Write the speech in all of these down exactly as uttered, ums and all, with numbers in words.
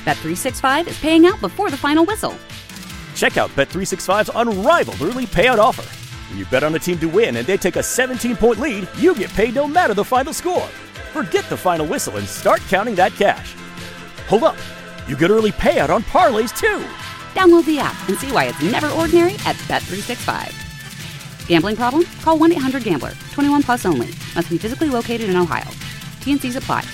Bet three sixty-five is paying out before the final whistle. Check out Bet three sixty-five's unrivaled early payout offer. When you bet on a team to win and they take a seventeen-point lead, you get paid no matter the final score. Forget the final whistle and start counting that cash. Hold up. You get early payout on parlays, too. Download the app and see why it's never ordinary at Bet three sixty-five. Gambling problem? Call one eight hundred gambler. twenty-one plus only. Must be physically located in Ohio. T N Cs apply.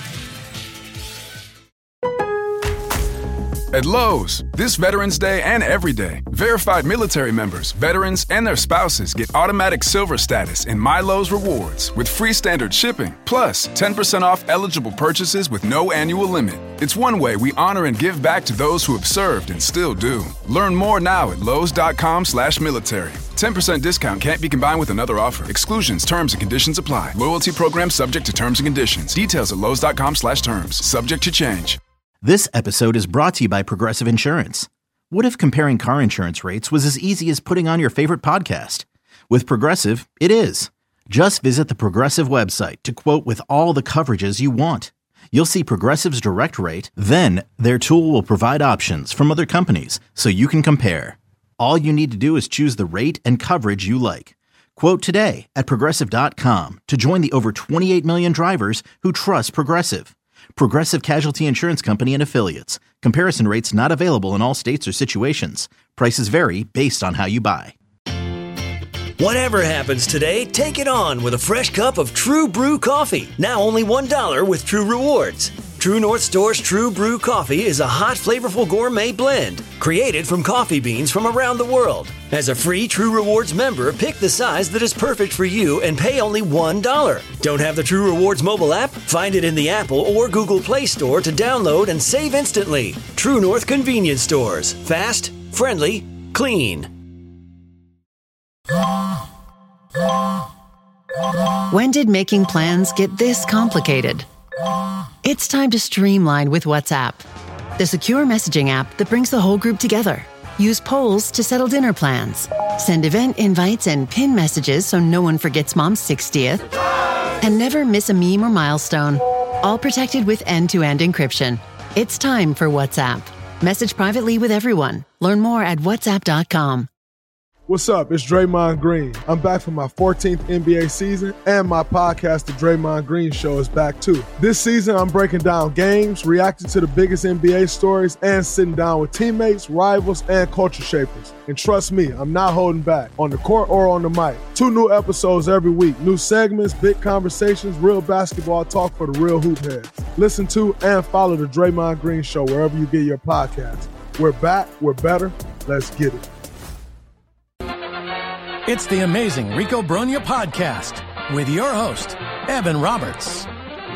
At Lowe's, this Veterans Day and every day, verified military members, veterans, and their spouses get automatic silver status in My Lowe's Rewards with free standard shipping, plus ten percent off eligible purchases with no annual limit. It's one way we honor and give back to those who have served and still do. Learn more now at lowes.com slash military. ten percent discount can't be combined with another offer. Exclusions, terms, and conditions apply. Loyalty program subject to terms and conditions. Details at lowes.com slash terms. Subject to change. This episode is brought to you by Progressive Insurance. What if comparing car insurance rates was as easy as putting on your favorite podcast? With Progressive, it is. Just visit the Progressive website to quote with all the coverages you want. You'll see Progressive's direct rate, then their tool will provide options from other companies so you can compare. All you need to do is choose the rate and coverage you like. Quote today at Progressive dot com to join the over twenty-eight million drivers who trust Progressive. Progressive Casualty Insurance Company and Affiliates. Comparison rates not available in all states or situations. Prices vary based on how you buy. Whatever happens today, take it on with a fresh cup of True Brew coffee. Now only one dollar with True Rewards. True North Store's True Brew coffee is a hot, flavorful gourmet blend created from coffee beans from around the world. As a free True Rewards member, pick the size that is perfect for you and pay only one dollar. Don't have the True Rewards mobile app? Find it in the Apple or Google Play Store to download and save instantly. True North Convenience Stores. Fast, friendly, clean. When did making plans get this complicated? It's time to streamline with WhatsApp, the secure messaging app that brings the whole group together. Use polls to settle dinner plans. Send event invites and pin messages so no one forgets Mom's sixtieth. And never miss a meme or milestone. All protected with end-to-end encryption. It's time for WhatsApp. Message privately with everyone. Learn more at whatsapp dot com. What's up? It's Draymond Green. I'm back for my fourteenth N B A season, and my podcast, The Draymond Green Show, is back too. This season, I'm breaking down games, reacting to the biggest N B A stories, and sitting down with teammates, rivals, and culture shapers. And trust me, I'm not holding back, on the court or on the mic. Two new episodes every week, new segments, big conversations, real basketball talk for the real hoop heads. Listen to and follow The Draymond Green Show wherever you get your podcasts. We're back, we're better, let's get it. It's the amazing Rico Brogna podcast with your host, Evan Roberts.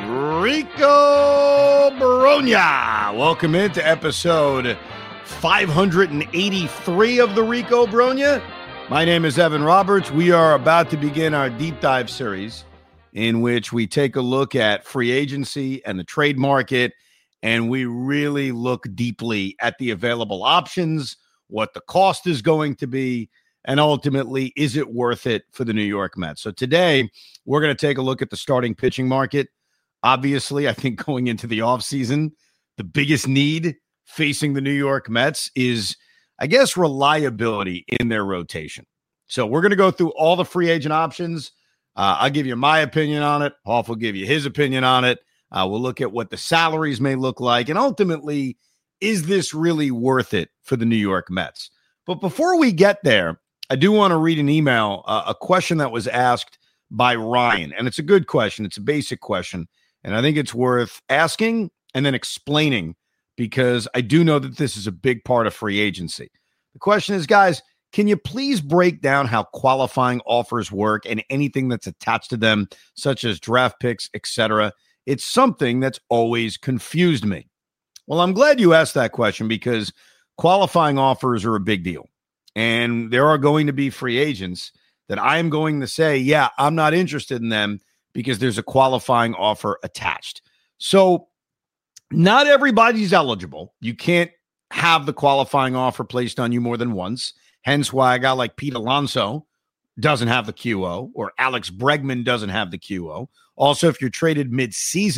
Rico Brogna. Welcome into episode five eighty-three of the Rico Brogna. My name is Evan Roberts. We are about to begin our deep dive series in which we take a look at free agency and the trade market, and we really look deeply at the available options, what the cost is going to be, and ultimately, is it worth it for the New York Mets? So today, we're going to take a look at the starting pitching market. Obviously, I think going into the offseason, the biggest need facing the New York Mets is, I guess, reliability in their rotation. So we're going to go through all the free agent options. Uh, I'll give you my opinion on it. Hoff will give you his opinion on it. Uh, we'll look at what the salaries may look like. And ultimately, is this really worth it for the New York Mets? But before we get there, I do want to read an email, uh, a question that was asked by Ryan. And it's a good question. It's a basic question. And I think it's worth asking and then explaining because I do know that this is a big part of free agency. The question is, guys, can you please break down how qualifying offers work and anything that's attached to them, such as draft picks, et cetera? It's something that's always confused me. Well, I'm glad you asked that question because qualifying offers are a big deal. And there are going to be free agents that I am going to say, yeah, I'm not interested in them because there's a qualifying offer attached. So not everybody's eligible. You can't have the qualifying offer placed on you more than once. Hence why a guy like Pete Alonso doesn't have the Q O or Alex Bregman doesn't have the Q O. Also, if you're traded mid-season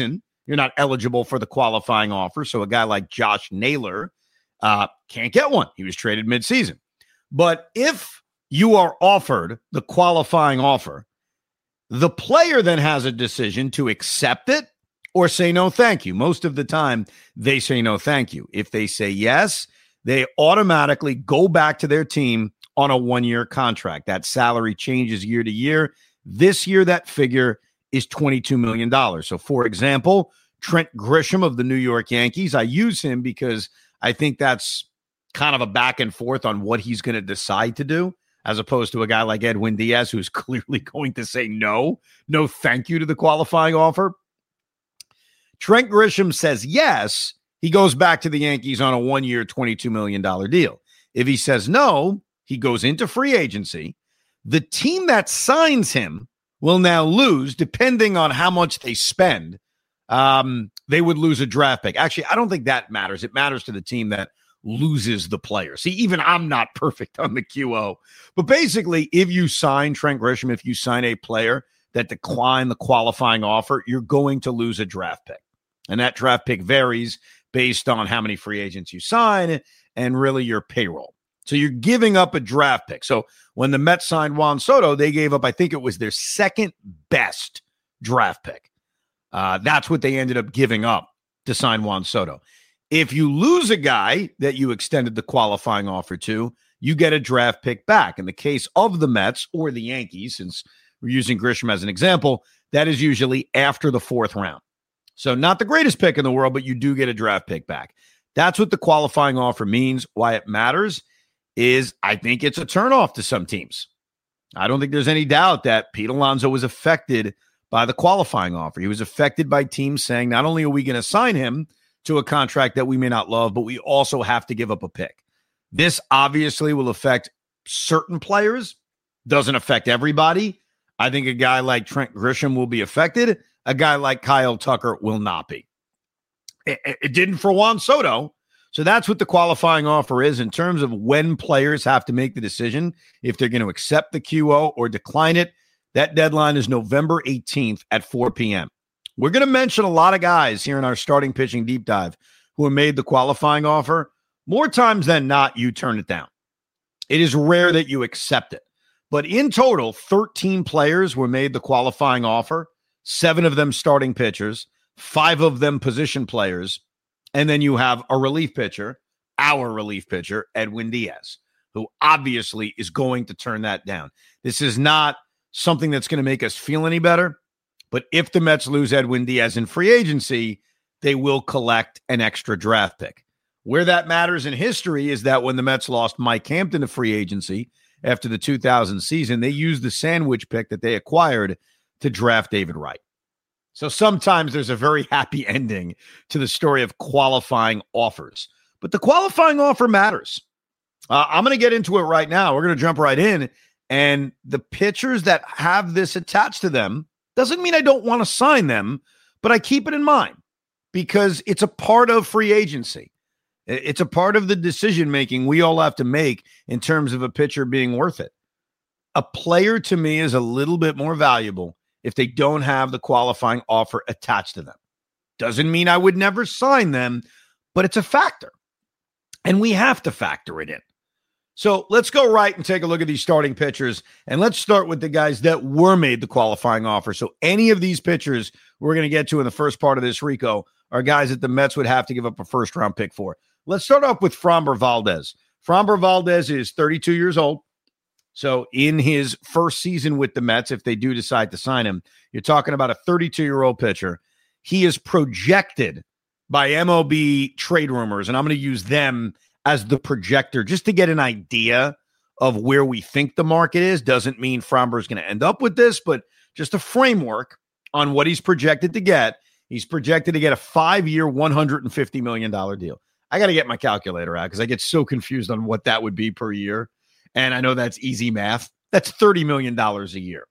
you're not eligible for the qualifying offer. So a guy like Josh Naylor uh, can't get one. He was traded midseason. But if you are offered the qualifying offer, the player then has a decision to accept it or say no thank you. Most of the time, they say no thank you. If they say yes, they automatically go back to their team on a one-year contract. That salary changes year to year. This year, that figure is twenty-two million dollars. So, for example, Trent Grisham of the New York Yankees, I use him because I think that's kind of a back and forth on what he's going to decide to do, as opposed to a guy like Edwin Diaz, who's clearly going to say no, no thank you to the qualifying offer. Trent Grisham says yes, he goes back to the Yankees on a one-year, twenty-two million dollars deal. If he says no, he goes into free agency. The team that signs him will now lose, depending on how much they spend. Um, they would lose a draft pick. Actually, I don't think that matters. It matters to the team that loses the player. See, even I'm not perfect on the Q O. But basically, if you sign Trent Grisham, if you sign a player that decline the qualifying offer, you're going to lose a draft pick. And that draft pick varies based on how many free agents you sign and really your payroll. So you're giving up a draft pick. So when the Mets signed Juan Soto, they gave up, I think it was their second best draft pick. Uh, that's what they ended up giving up to sign Juan Soto. If you lose a guy that you extended the qualifying offer to, you get a draft pick back. In the case of the Mets or the Yankees, since we're using Grisham as an example, that is usually after the fourth round. So not the greatest pick in the world, but you do get a draft pick back. That's what the qualifying offer means. Why it matters is I think it's a turnoff to some teams. I don't think there's any doubt that Pete Alonso was affected by the qualifying offer. He was affected by teams saying, not only are we going to sign him to a contract that we may not love, but we also have to give up a pick. This obviously will affect certain players, doesn't affect everybody. I think a guy like Trent Grisham will be affected. A guy like Kyle Tucker will not be. It, it didn't for Juan Soto. So that's what the qualifying offer is in terms of when players have to make the decision if they're going to accept the Q O or decline it. That deadline is November eighteenth at four p.m. We're going to mention a lot of guys here in our starting pitching deep dive who have made the qualifying offer. More times than not, you turn it down. It is rare that you accept it. But in total, thirteen players were made the qualifying offer, seven of them starting pitchers, five of them position players, and then you have a relief pitcher, our relief pitcher, Edwin Diaz, who obviously is going to turn that down. This is not something that's going to make us feel any better, but if the Mets lose Edwin Diaz in free agency, they will collect an extra draft pick. Where that matters in history is that when the Mets lost Mike Hampton to free agency after the two thousand season, they used the sandwich pick that they acquired to draft David Wright. So sometimes there's a very happy ending to the story of qualifying offers. But the qualifying offer matters. Uh, I'm going to get into it right now. We're going to jump right in. And the pitchers that have this attached to them doesn't mean I don't want to sign them, but I keep it in mind because it's a part of free agency. It's a part of the decision-making we all have to make in terms of a pitcher being worth it. A player to me is a little bit more valuable if they don't have the qualifying offer attached to them. Doesn't mean I would never sign them, but it's a factor. And we have to factor it in. So let's go right and take a look at these starting pitchers. And let's start with the guys that were made the qualifying offer. So any of these pitchers we're going to get to in the first part of this, Rico, are guys that the Mets would have to give up a first-round pick for. Let's start off with Framber Valdez. Framber Valdez is thirty-two years old. So in his first season with the Mets, if they do decide to sign him, you're talking about a thirty-two-year-old pitcher. He is projected by M L B trade rumors, and I'm going to use them as the projector just to get an idea of where we think the market is. Doesn't mean Framber is going to end up with this, but just a framework on what he's projected to get. He's projected to get a five-year, one hundred fifty million dollars deal. I got to get my calculator out because I get so confused on what that would be per year. And I know that's easy math. That's thirty million dollars a year.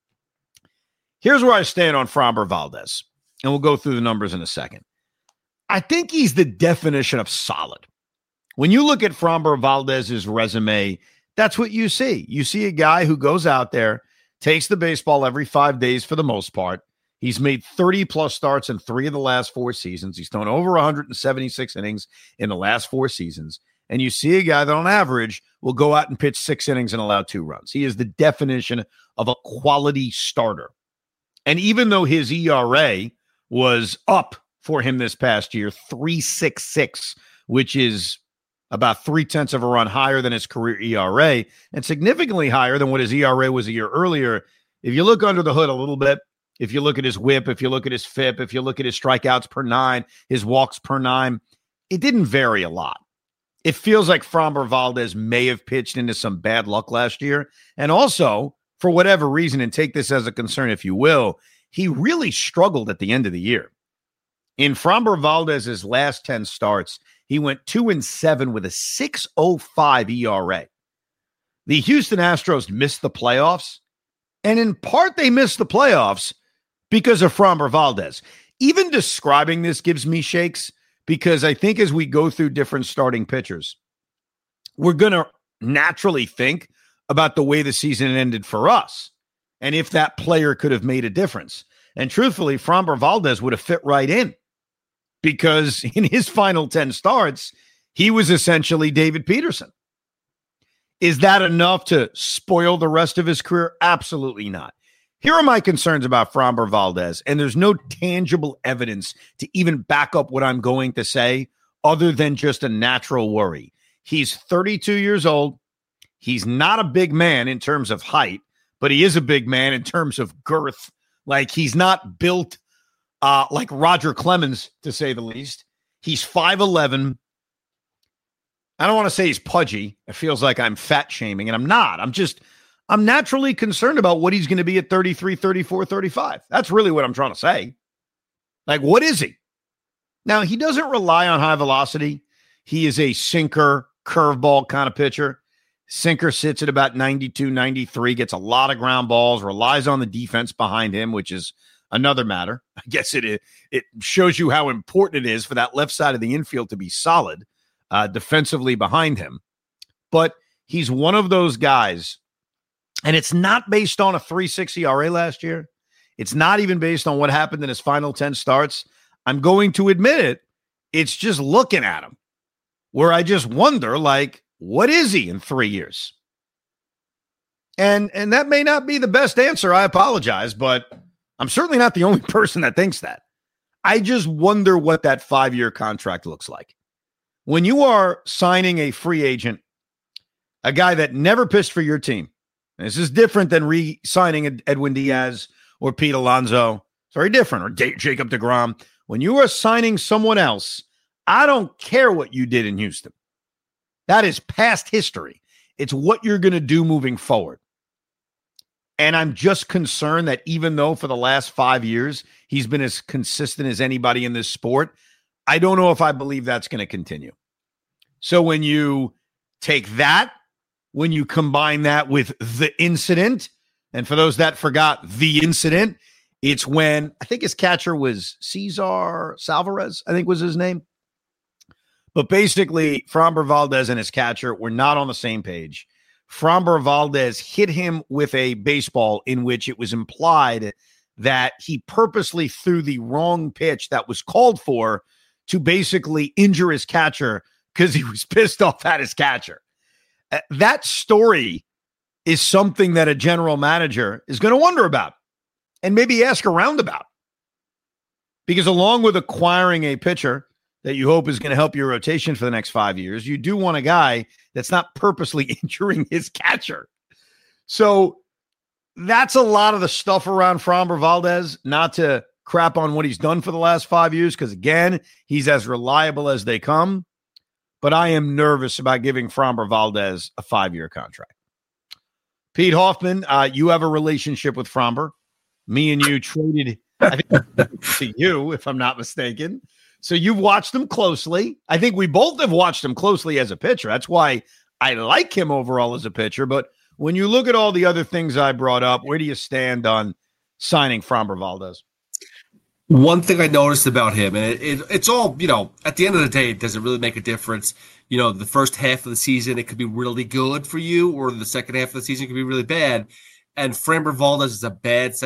Here's where I stand on Framber Valdez, and we'll go through the numbers in a second. I think he's the definition of solid. When you look at Framber Valdez's resume, that's what you see. You see a guy who goes out there, takes the baseball every five days for the most part. He's made thirty-plus starts in three of the last four seasons. He's thrown over one hundred seventy-six innings in the last four seasons. And you see a guy that on average will go out and pitch six innings and allow two runs. He is the definition of a quality starter. And even though his E R A was up for him this past year, three point six six, which is about three-tenths of a run higher than his career E R A and significantly higher than what his E R A was a year earlier. If you look under the hood a little bit, if you look at his whip, if you look at his F I P, if you look at his strikeouts per nine, his walks per nine, it didn't vary a lot. It feels like Framber Valdez may have pitched into some bad luck last year. And also, for whatever reason, and take this as a concern if you will, he really struggled at the end of the year. In Framber Valdez's last ten starts, he went two and seven with a six point oh five E R A. The Houston Astros missed the playoffs, and in part they missed the playoffs because of Framber Valdez. Even describing this gives me shakes because I think as we go through different starting pitchers, we're going to naturally think about the way the season ended for us and if that player could have made a difference. And truthfully, Framber Valdez would have fit right in because in his final ten starts, he was essentially David Peterson. Is that enough to spoil the rest of his career? Absolutely not. Here are my concerns about Framber Valdez, and there's no tangible evidence to even back up what I'm going to say other than just a natural worry. He's thirty-two years old. He's not a big man in terms of height, but he is a big man in terms of girth. Like, he's not built uh, like Roger Clemens, to say the least. He's five eleven. I don't want to say he's pudgy. It feels like I'm fat shaming, and I'm not. I'm just, I'm naturally concerned about what he's going to be at thirty-three, thirty-four, thirty-five. That's really what I'm trying to say. Like, what is he? Now, he doesn't rely on high velocity. He is a sinker, curveball kind of pitcher. Sinker sits at about ninety-two, ninety-three, gets a lot of ground balls, relies on the defense behind him, which is another matter. I guess it it shows you how important it is for that left side of the infield to be solid uh, defensively behind him. But he's one of those guys, and it's not based on a three point six E R A last year. It's not even based on what happened in his final ten starts. I'm going to admit it. It's just looking at him where I just wonder, like, what is he in three years? And and that may not be the best answer. I apologize, but I'm certainly not the only person that thinks that. I just wonder what that five-year contract looks like. When you are signing a free agent, a guy that never pitched for your team, and this is different than re-signing Edwin Diaz or Pete Alonso. It's very different, or D- Jacob deGrom. When you are signing someone else, I don't care what you did in Houston. That is past history. It's what you're going to do moving forward. And I'm just concerned that even though for the last five years, he's been as consistent as anybody in this sport, I don't know if I believe that's going to continue. So when you take that, when you combine that with the incident, and for those that forgot the incident, it's when I think his catcher was Cesar Salvarez, I think was his name. But basically, Framber Valdez and his catcher were not on the same page. Framber Valdez hit him with a baseball in which it was implied that he purposely threw the wrong pitch that was called for to basically injure his catcher because he was pissed off at his catcher. Uh, that story is something that a general manager is going to wonder about and maybe ask around about. Because along with acquiring a pitcher that you hope is going to help your rotation for the next five years, you do want a guy that's not purposely injuring his catcher. So that's a lot of the stuff around Framber Valdez, not to crap on what he's done for the last five years, because, again, he's as reliable as they come. But I am nervous about giving Framber Valdez a five-year contract. Pete Hoffman, uh, you have a relationship with Framber. Me and you traded, I think, to you, if I'm not mistaken. So you've watched him closely. I think we both have watched him closely as a pitcher. That's why I like him overall as a pitcher. But when you look at all the other things I brought up, where do you stand on signing Framber Valdez? One thing I noticed about him, and it, it, it's all, you know, at the end of the day, it doesn't really make a difference. You know, the first half of the season, it could be really good for you, or the second half of the season could be really bad. And Framber Valdez is a bad second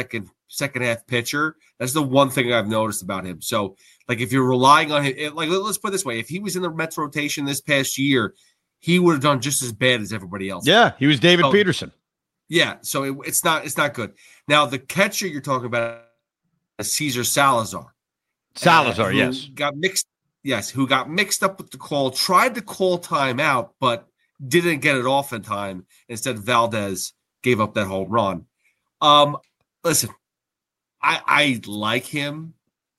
second half pitcher. That's the one thing I've noticed about him. So, like, if you're relying on him, like, let's put it this way: if he was in the Mets rotation this past year, he would have done just as bad as everybody else. Yeah, he was David so, Peterson. Yeah, so it, it's not it's not good. Now, the catcher you're talking about is Cesar Salazar. Salazar, uh, yes, got mixed. Yes, who got mixed up with the call, tried to call timeout, but didn't get it off in time. Instead, Valdez gave up that whole run. Um, listen, I, I like him,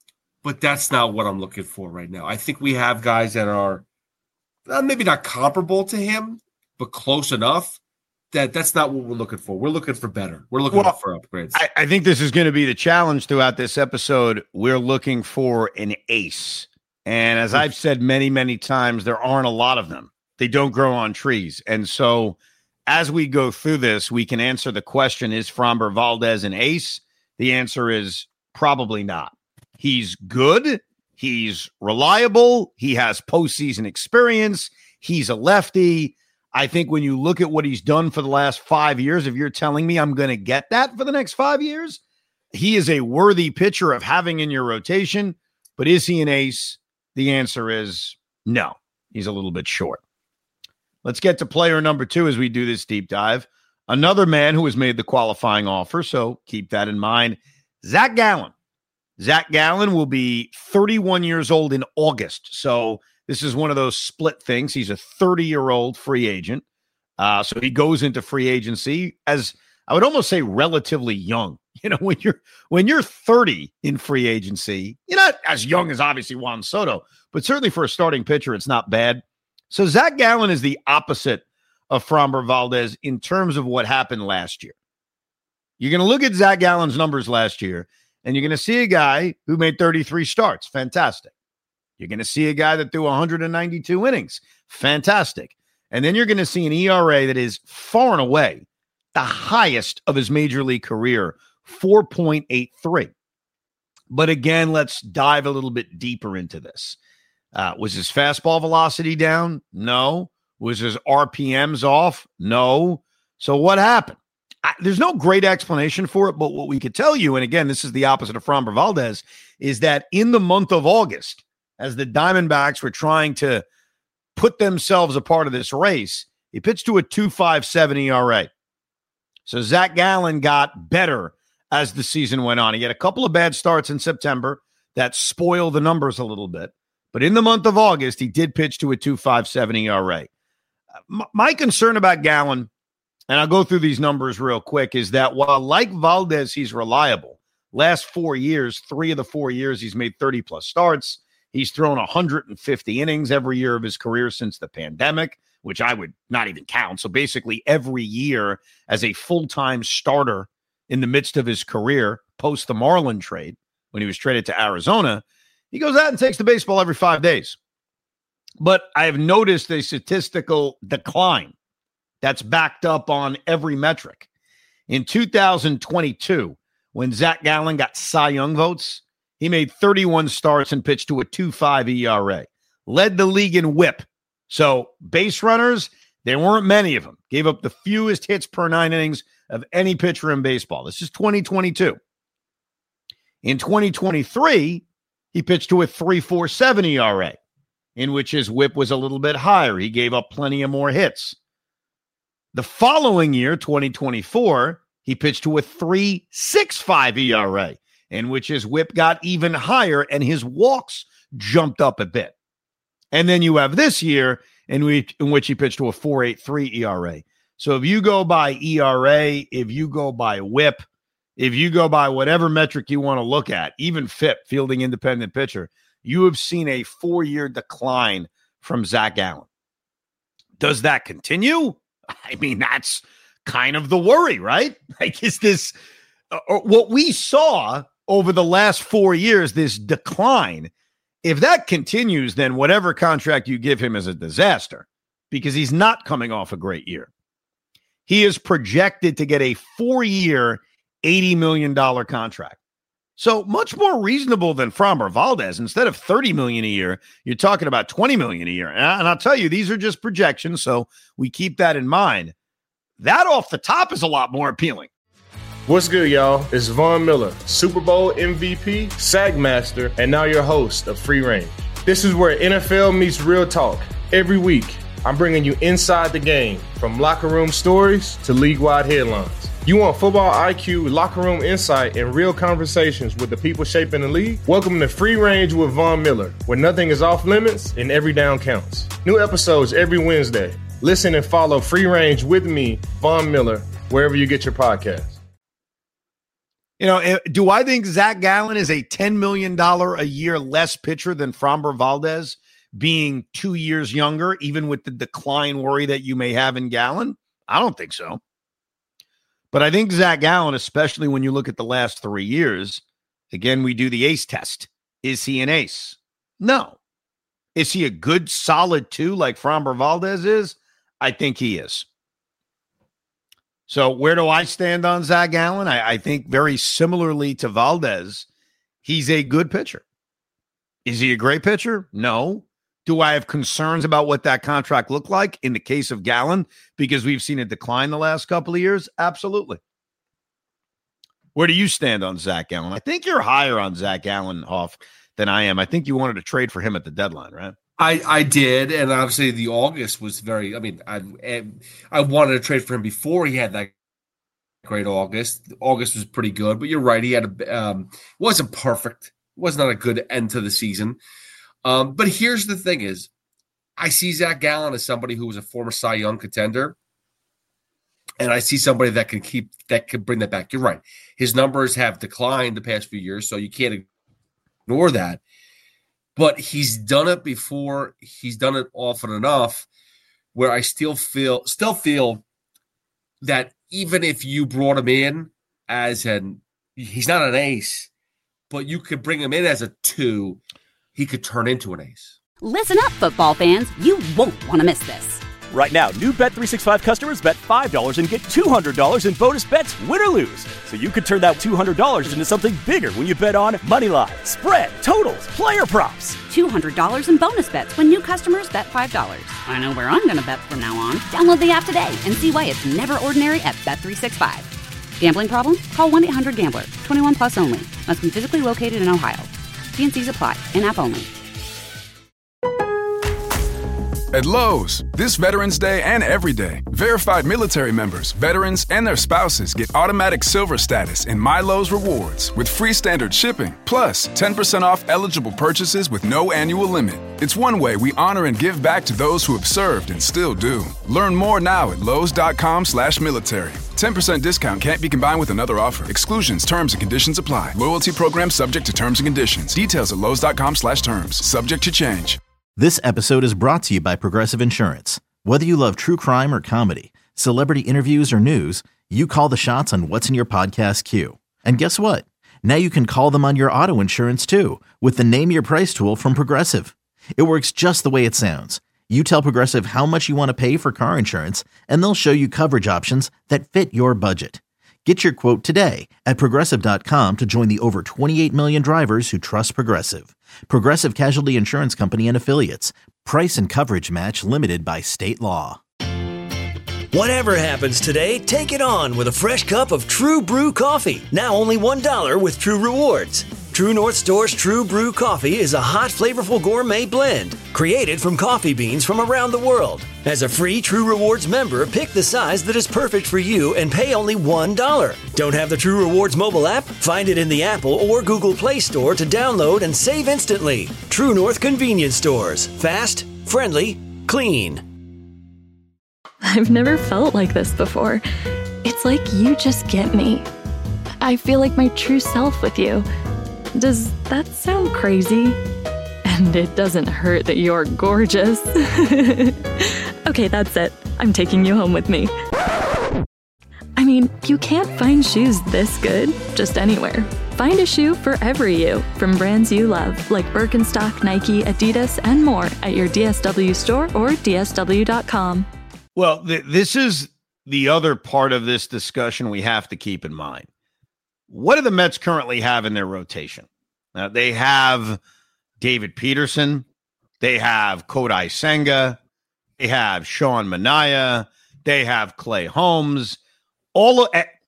but that's not what I'm looking for right now. I think we have guys that are uh, maybe not comparable to him, but close enough that that's not what we're looking for. We're looking for better. We're looking well, for upgrades. I, I think this is going to be the challenge throughout this episode. We're looking for an ace. And as I've said many, many times, there aren't a lot of them. They don't grow on trees. And so as we go through this, we can answer the question, is Framber Valdez an ace? The answer is probably not. He's good. He's reliable. He has postseason experience. He's a lefty. I think when you look at what he's done for the last five years, if you're telling me I'm going to get that for the next five years, he is a worthy pitcher of having in your rotation. But is he an ace? The answer is no. He's a little bit short. Let's get to player number two as we do this deep dive. Another man who has made the qualifying offer, so keep that in mind. Zach Gallen. Zach Gallen will be thirty-one years old in August. So this is one of those split things. He's a thirty-year-old free agent. Uh, so he goes into free agency as, I would almost say, relatively young. You know, when you're when you're thirty in free agency, you're not as young as obviously Juan Soto, but certainly for a starting pitcher, it's not bad. So Zach Gallen is the opposite of Framber Valdez in terms of what happened last year. You're going to look at Zach Gallen's numbers last year, and you're going to see a guy who made thirty-three starts. Fantastic. You're going to see a guy that threw one hundred ninety-two innings. Fantastic. And then you're going to see an E R A that is far and away the highest of his major league career, four point eight three. But again, let's dive a little bit deeper into this. Uh, was his fastball velocity down? No. Was his R P Ms off? No. So what happened? I, there's no great explanation for it, but what we could tell you, and again, this is the opposite of Framber Valdez, is that in the month of August, as the Diamondbacks were trying to put themselves a part of this race, he pitched to a two point five seven E R A. So Zach Gallen got better as the season went on. He had a couple of bad starts in September that spoiled the numbers a little bit. But in the month of August, he did pitch to a two point five seven E R A. My, my concern about Gallen, and I'll go through these numbers real quick, is that while like Valdez, he's reliable. Last four years, three of the four years, he's made thirty-plus starts. He's thrown one hundred fifty innings every year of his career since the pandemic, which I would not even count. So basically every year as a full-time starter in the midst of his career, post the Marlin trade, when he was traded to Arizona, he goes out and takes the baseball every five days. But I have noticed a statistical decline that's backed up on every metric. In two thousand twenty-two, when Zach Gallen got Cy Young votes, he made thirty-one starts and pitched to a two point five E R A. Led the league in whip. So base runners, there weren't many of them. Gave up the fewest hits per nine innings of any pitcher in baseball. This is twenty twenty-two. In twenty twenty-three, he pitched to a three point four seven E R A, in which his whip was a little bit higher. He gave up plenty of more hits. The following year, twenty twenty-four, he pitched to a three point six five E R A, in which his whip got even higher and his walks jumped up a bit. And then you have this year in which, in which he pitched to a four point eight three E R A. So if you go by E R A, if you go by whip, if you go by whatever metric you want to look at, even F I P, fielding independent pitcher, you have seen a four-year decline from Zach Gallen. Does that continue? I mean, that's kind of the worry, right? Like, is this uh, what we saw over the last four years, this decline? If that continues, then whatever contract you give him is a disaster because he's not coming off a great year. He is projected to get a four-year, eighty million dollars contract. So much more reasonable than Framber Valdez. Instead of thirty million dollars a year, you're talking about twenty million dollars a year. And I'll tell you, these are just projections, so we keep that in mind. That off the top is a lot more appealing. What's good, y'all? It's Von Miller, Super Bowl M V P, Sagmaster, and now your host of Free Range. This is where N F L meets real talk. Every week, I'm bringing you inside the game, from locker room stories to league-wide headlines. You want football I Q, locker room insight, and real conversations with the people shaping the league? Welcome to Free Range with Von Miller, where nothing is off limits and every down counts. New episodes every Wednesday. Listen and follow Free Range with me, Von Miller, wherever you get your podcasts. You know, do I think Zach Gallen is a ten million dollars a year less pitcher than Framber Valdez, being two years younger, even with the decline worry that you may have in Gallen? I don't think so. But I think Zach Gallen, especially when you look at the last three years, again, we do the ace test. Is he an ace? No. Is he a good, solid two like Framber Valdez is? I think he is. So where do I stand on Zach Gallen? I, I think very similarly to Valdez, he's a good pitcher. Is he a great pitcher? No. Do I have concerns about what that contract looked like in the case of Gallen because we've seen it decline the last couple of years? Absolutely. Where do you stand on Zach Gallen? I think you're higher on Zach Gallen, Hoff, than I am. I think you wanted to trade for him at the deadline, right? I, I did, and obviously the August was very. I mean, I I wanted to trade for him before he had that great August. August was pretty good, but you're right. He had a um, wasn't perfect. It was not a good end to the season. Um, but here's the thing: is I see Zach Gallen as somebody who was a former Cy Young contender, and I see somebody that can keep that can bring that back. You're right; his numbers have declined the past few years, so you can't ignore that. But he's done it before. He's done it often enough where I still feel still feel that even if you brought him in as an he's not an ace, but you could bring him in as a two, he could turn into an ace. Listen up, football fans. You won't want to miss this. Right now, new Bet three sixty-five customers bet five dollars and get two hundred dollars in bonus bets, win or lose. So you could turn that two hundred dollars into something bigger when you bet on moneyline, spread, totals, player props. two hundred dollars in bonus bets when new customers bet five dollars. I know where I'm going to bet from now on. Download the app today and see why it's never ordinary at Bet three sixty-five. Gambling problem? Call one eight hundred gambler. twenty-one plus only. Must be physically located in Ohio. T and C's apply. In-app only. At Lowe's, this Veterans Day and every day, verified military members, veterans, and their spouses get automatic silver status in My Lowe's Rewards with free standard shipping, plus ten percent off eligible purchases with no annual limit. It's one way we honor and give back to those who have served and still do. Learn more now at lowes.com slash military. ten percent discount can't be combined with another offer. Exclusions, terms, and conditions apply. Loyalty program subject to terms and conditions. Details at lowes.com slash terms. Subject to change. This episode is brought to you by Progressive Insurance. Whether you love true crime or comedy, celebrity interviews or news, you call the shots on what's in your podcast queue. And guess what? Now you can call them on your auto insurance too with the Name Your Price tool from Progressive. It works just the way it sounds. You tell Progressive how much you want to pay for car insurance, and they'll show you coverage options that fit your budget. Get your quote today at Progressive dot com to join the over twenty-eight million drivers who trust Progressive. Progressive Casualty Insurance Company and Affiliates. Price and coverage match limited by state law. Whatever happens today, take it on with a fresh cup of True Brew coffee. Now only one dollar with True Rewards. True North Store's True Brew coffee is a hot, flavorful gourmet blend created from coffee beans from around the world. As a free True Rewards member, pick the size that is perfect for you and pay only one dollar. Don't have the True Rewards mobile app? Find it in the Apple or Google Play Store to download and save instantly. True North Convenience Stores. Fast, friendly, clean. I've never felt like this before. It's like you just get me. I feel like my true self with you. Does that sound crazy? And it doesn't hurt that you're gorgeous. Okay, that's it. I'm taking you home with me. I mean, you can't find shoes this good just anywhere. Find a shoe for every you from brands you love, like Birkenstock, Nike, Adidas, and more at your D S W store or D S W dot com. Well, th- this is the other part of this discussion we have to keep in mind. What do the Mets currently have in their rotation? Now, they have David Peterson. They have Kodai Senga. They have Sean Manaea. They have Clay Holmes. All of,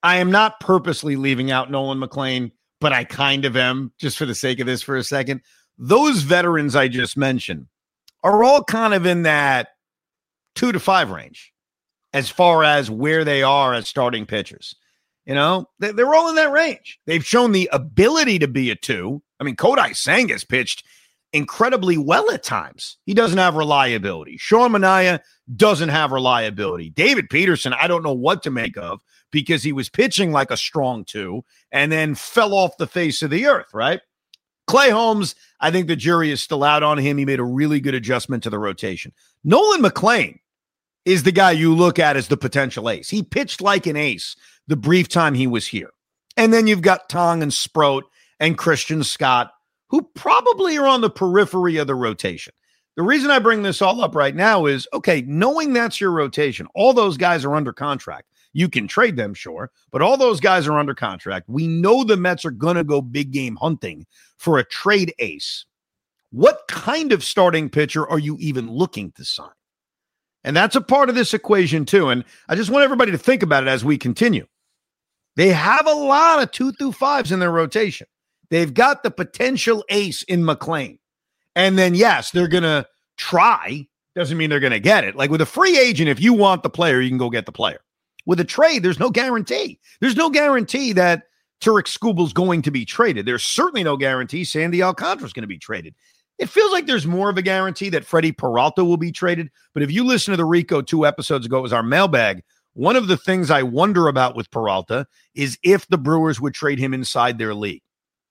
I am not purposely leaving out Nolan McLean, but I kind of am, just for the sake of this for a second. Those veterans I just mentioned are all kind of in that two to five range as far as where they are as starting pitchers. You know, they're all in that range. They've shown the ability to be a two. I mean, Kodai Senga's pitched incredibly well at times. He doesn't have reliability. Sean Manaea doesn't have reliability. David Peterson, I don't know what to make of because he was pitching like a strong two and then fell off the face of the earth, right? Clay Holmes, I think the jury is still out on him. He made a really good adjustment to the rotation. Nolan McLean is the guy you look at as the potential ace. He pitched like an ace the brief time he was here. And then you've got Tong and Sproat and Christian Scott, who probably are on the periphery of the rotation. The reason I bring this all up right now is, okay, knowing that's your rotation, all those guys are under contract. You can trade them, sure, but all those guys are under contract. We know the Mets are going to go big game hunting for a trade ace. What kind of starting pitcher are you even looking to sign? And that's a part of this equation too. And I just want everybody to think about it as we continue. They have a lot of two through fives in their rotation. They've got the potential ace in McLean. And then, yes, they're going to try. Doesn't mean they're going to get it. Like with a free agent, if you want the player, you can go get the player. With a trade, there's no guarantee. There's no guarantee that Turek Skubal's going to be traded. There's certainly no guarantee Sandy Alcantara's going to be traded. It feels like there's more of a guarantee that Freddie Peralta will be traded. But if you listen to the Rico two episodes ago, it was our mailbag. One of the things I wonder about with Peralta is if the Brewers would trade him inside their league.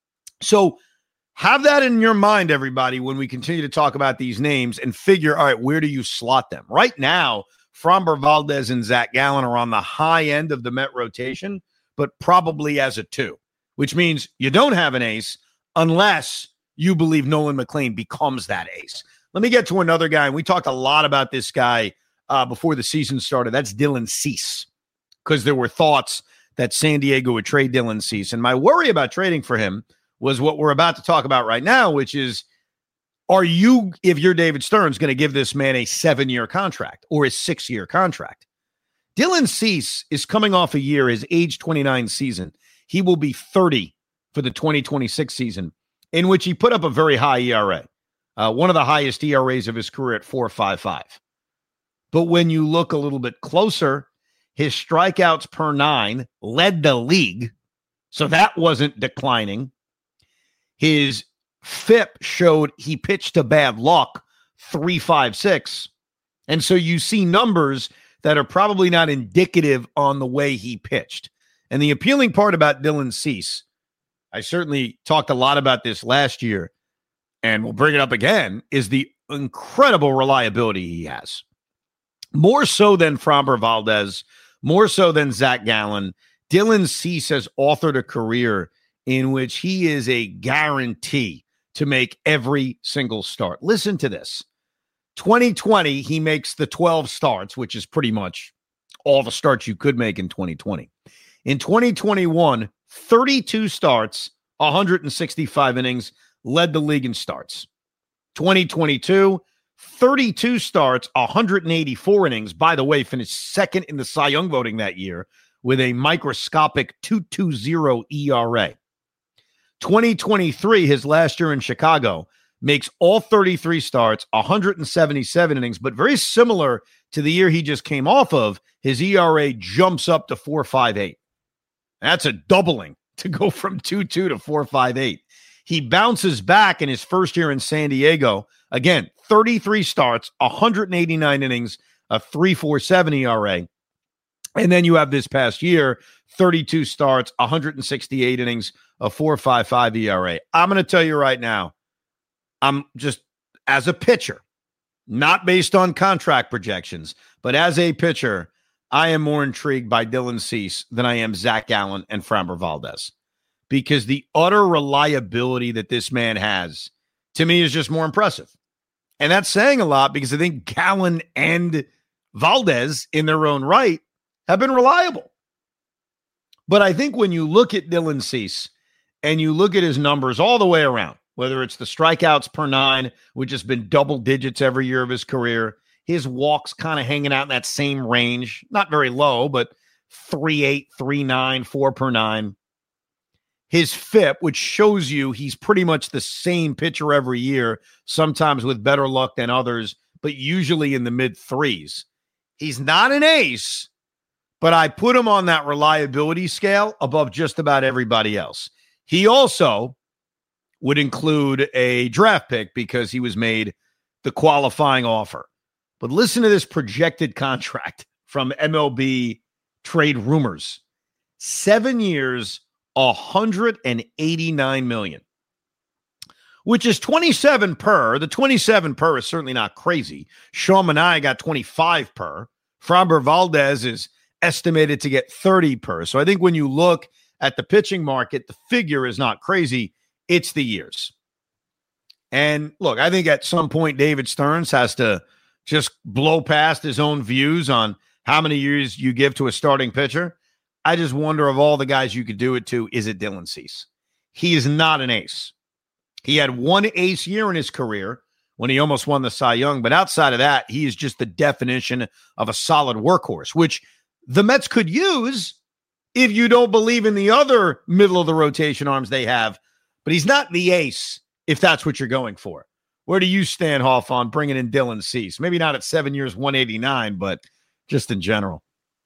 So have that in your mind, everybody, when we continue to talk about these names and figure, all right, where do you slot them? Right now, Framber Valdez and Zach Gallen are on the high end of the Met rotation, but probably as a two, which means you don't have an ace unless you believe Nolan McLean becomes that ace. Let me get to another guy. And we talked a lot about this guy uh, before the season started. That's Dylan Cease, because there were thoughts that San Diego would trade Dylan Cease. And my worry about trading for him was what we're about to talk about right now, which is, are you, if you're David Stearns, going to give this man a seven-year contract or a six-year contract? Dylan Cease is coming off a year, his age twenty-nine season. He will be thirty for the twenty twenty-six season, in which he put up a very high E R A, uh, one of the highest E R As of his career at four point five five. But when you look a little bit closer, his strikeouts per nine led the league, so that wasn't declining. His F I P showed he pitched to bad luck, three five six. And so you see numbers that are probably not indicative on the way he pitched. And the appealing part about Dylan Cease, I certainly talked a lot about this last year, and we'll bring it up again, is the incredible reliability he has. More so than Framber Valdez, more so than Zach Gallen, Dylan Cease has authored a career in which he is a guarantee to make every single start. Listen to this. twenty twenty, he makes the twelve starts, which is pretty much all the starts you could make in twenty twenty. In twenty twenty-one, thirty-two starts, one hundred sixty-five innings, led the league in starts. twenty twenty-two, thirty-two starts, one hundred eighty-four innings. By the way, finished second in the Cy Young voting that year with a microscopic two point two oh E R A. twenty twenty-three, his last year in Chicago, makes all thirty-three starts, one hundred seventy-seven innings, but very similar to the year he just came off of, his E R A jumps up to four point five eight. That's a doubling to go from two point two to four point five eight. He bounces back in his first year in San Diego. Again, thirty-three starts, one hundred eighty-nine innings, a three point four seven E R A. And then you have this past year, thirty-two starts, one hundred sixty-eight innings, a four point five five E R A. I'm going to tell you right now, I'm just, as a pitcher, not based on contract projections, but as a pitcher, I am more intrigued by Dylan Cease than I am Zach Gallen and Framber Valdez, because the utter reliability that this man has, to me, is just more impressive. And that's saying a lot, because I think Gallen and Valdez, in their own right, have been reliable. But I think when you look at Dylan Cease and you look at his numbers all the way around, whether it's the strikeouts per nine, which has been double digits every year of his career, his walks kind of hanging out in that same range, not very low, but three eight, three nine, four per nine. His F I P, which shows you he's pretty much the same pitcher every year, sometimes with better luck than others, but usually in the mid threes. He's not an ace, but I put him on that reliability scale above just about everybody else. He also would include a draft pick because he was made the qualifying offer. But listen to this projected contract from M L B Trade Rumors. Seven years, one hundred eighty-nine million dollars, which is twenty-seven per. The twenty-seven per is certainly not crazy. Sean Manaea got twenty-five per. Framber Valdez is estimated to get thirty per. So I think when you look at the pitching market, the figure is not crazy. It's the years. And look, I think at some point David Stearns has to just blow past his own views on how many years you give to a starting pitcher. I just wonder, of all the guys you could do it to, is it Dylan Cease? He is not an ace. He had one ace year in his career when he almost won the Cy Young. But outside of that, he is just the definition of a solid workhorse, which the Mets could use if you don't believe in the other middle of the rotation arms they have. But he's not the ace if that's what you're going for. Where do you stand, Hoff, on bringing in Dylan Cease? Maybe not at seven years, one eighty-nine, but just in general.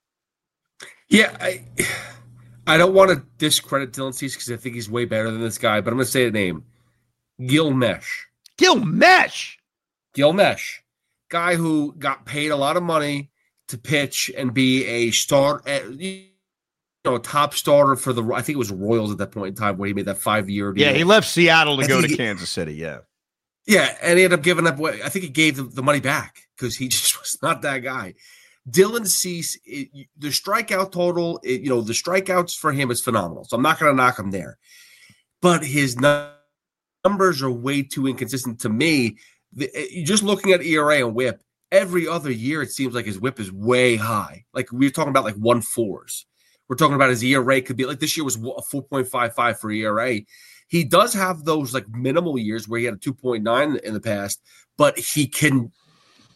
Yeah, I I don't want to discredit Dylan Cease because I think he's way better than this guy, but I'm going to say the name. Gil Mesh. Gil Mesh? Gil Mesh. Guy who got paid a lot of money to pitch and be a start, you know, top starter for the, I think it was Royals at that point in time where he made that five-year deal. Yeah, he left Seattle to I go to he, Kansas City, yeah. Yeah, and he ended up giving up, I think he gave the, the money back because he just was not that guy. Dylan Cease, it, the strikeout total, it, you know, the strikeouts for him is phenomenal. So I'm not going to knock him there. But his numbers are way too inconsistent to me. The, just looking at E R A and whip, every other year it seems like his whip is way high. Like we're talking about like one fours. We're talking about his E R A could be like this year was a four point five five for E R A. He does have those like minimal years where he had a two point nine in the past, but he can –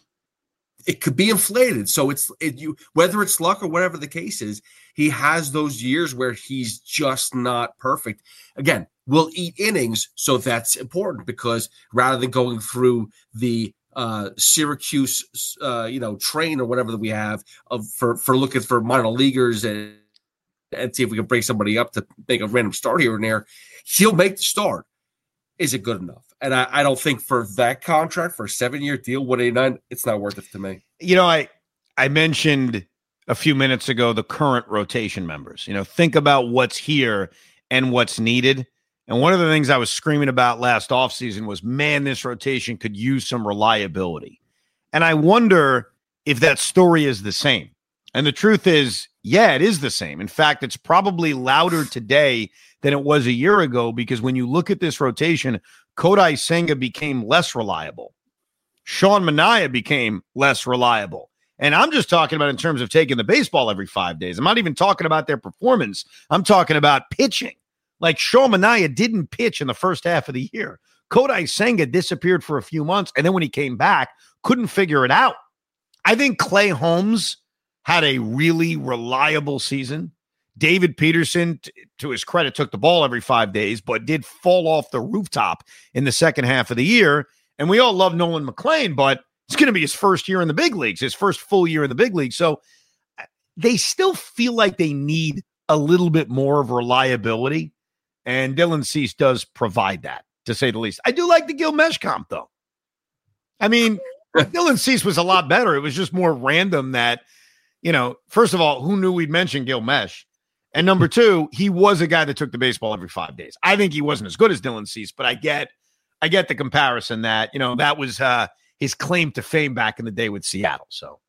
it could be inflated. So it's it, you whether it's luck or whatever the case is, he has those years where he's just not perfect. Again, we'll eat innings, so that's important because rather than going through the uh, Syracuse, uh, you know, train or whatever that we have of for for looking for minor leaguers and and see if we can break somebody up to make a random start here and there, he'll make the start. Is it good enough? And I, I don't think for that contract, for a seven-year deal, one eighty-nine, it's not worth it to me. You know, I I mentioned a few minutes ago the current rotation members. You know, think about what's here and what's needed. And one of the things I was screaming about last offseason was, man, this rotation could use some reliability. And I wonder if that story is the same. And the truth is, yeah, it is the same. In fact, it's probably louder today than it was a year ago because when you look at this rotation, Kodai Senga became less reliable. Sean Manaea became less reliable. And I'm just talking about in terms of taking the baseball every five days. I'm not even talking about their performance. I'm talking about pitching. Like Sean Manaea didn't pitch in the first half of the year. Kodai Senga disappeared for a few months, and then when he came back, couldn't figure it out. I think Clay Holmes had a really reliable season. David Peterson, t- to his credit, took the ball every five days, but did fall off the rooftop in the second half of the year. And we all love Nolan McLean, but it's going to be his first year in the big leagues, his first full year in the big league. So they still feel like they need a little bit more of reliability. And Dylan Cease does provide that, to say the least. I do like the Gil Mesh comp, though. I mean, Dylan Cease was a lot better. It was just more random that, you know, first of all, who knew we'd mention Gil Mesh? And number two, he was a guy that took the baseball every five days. I think he wasn't as good as Dylan Cease, but I get I get the comparison that, you know, that was uh, his claim to fame back in the day with Seattle. So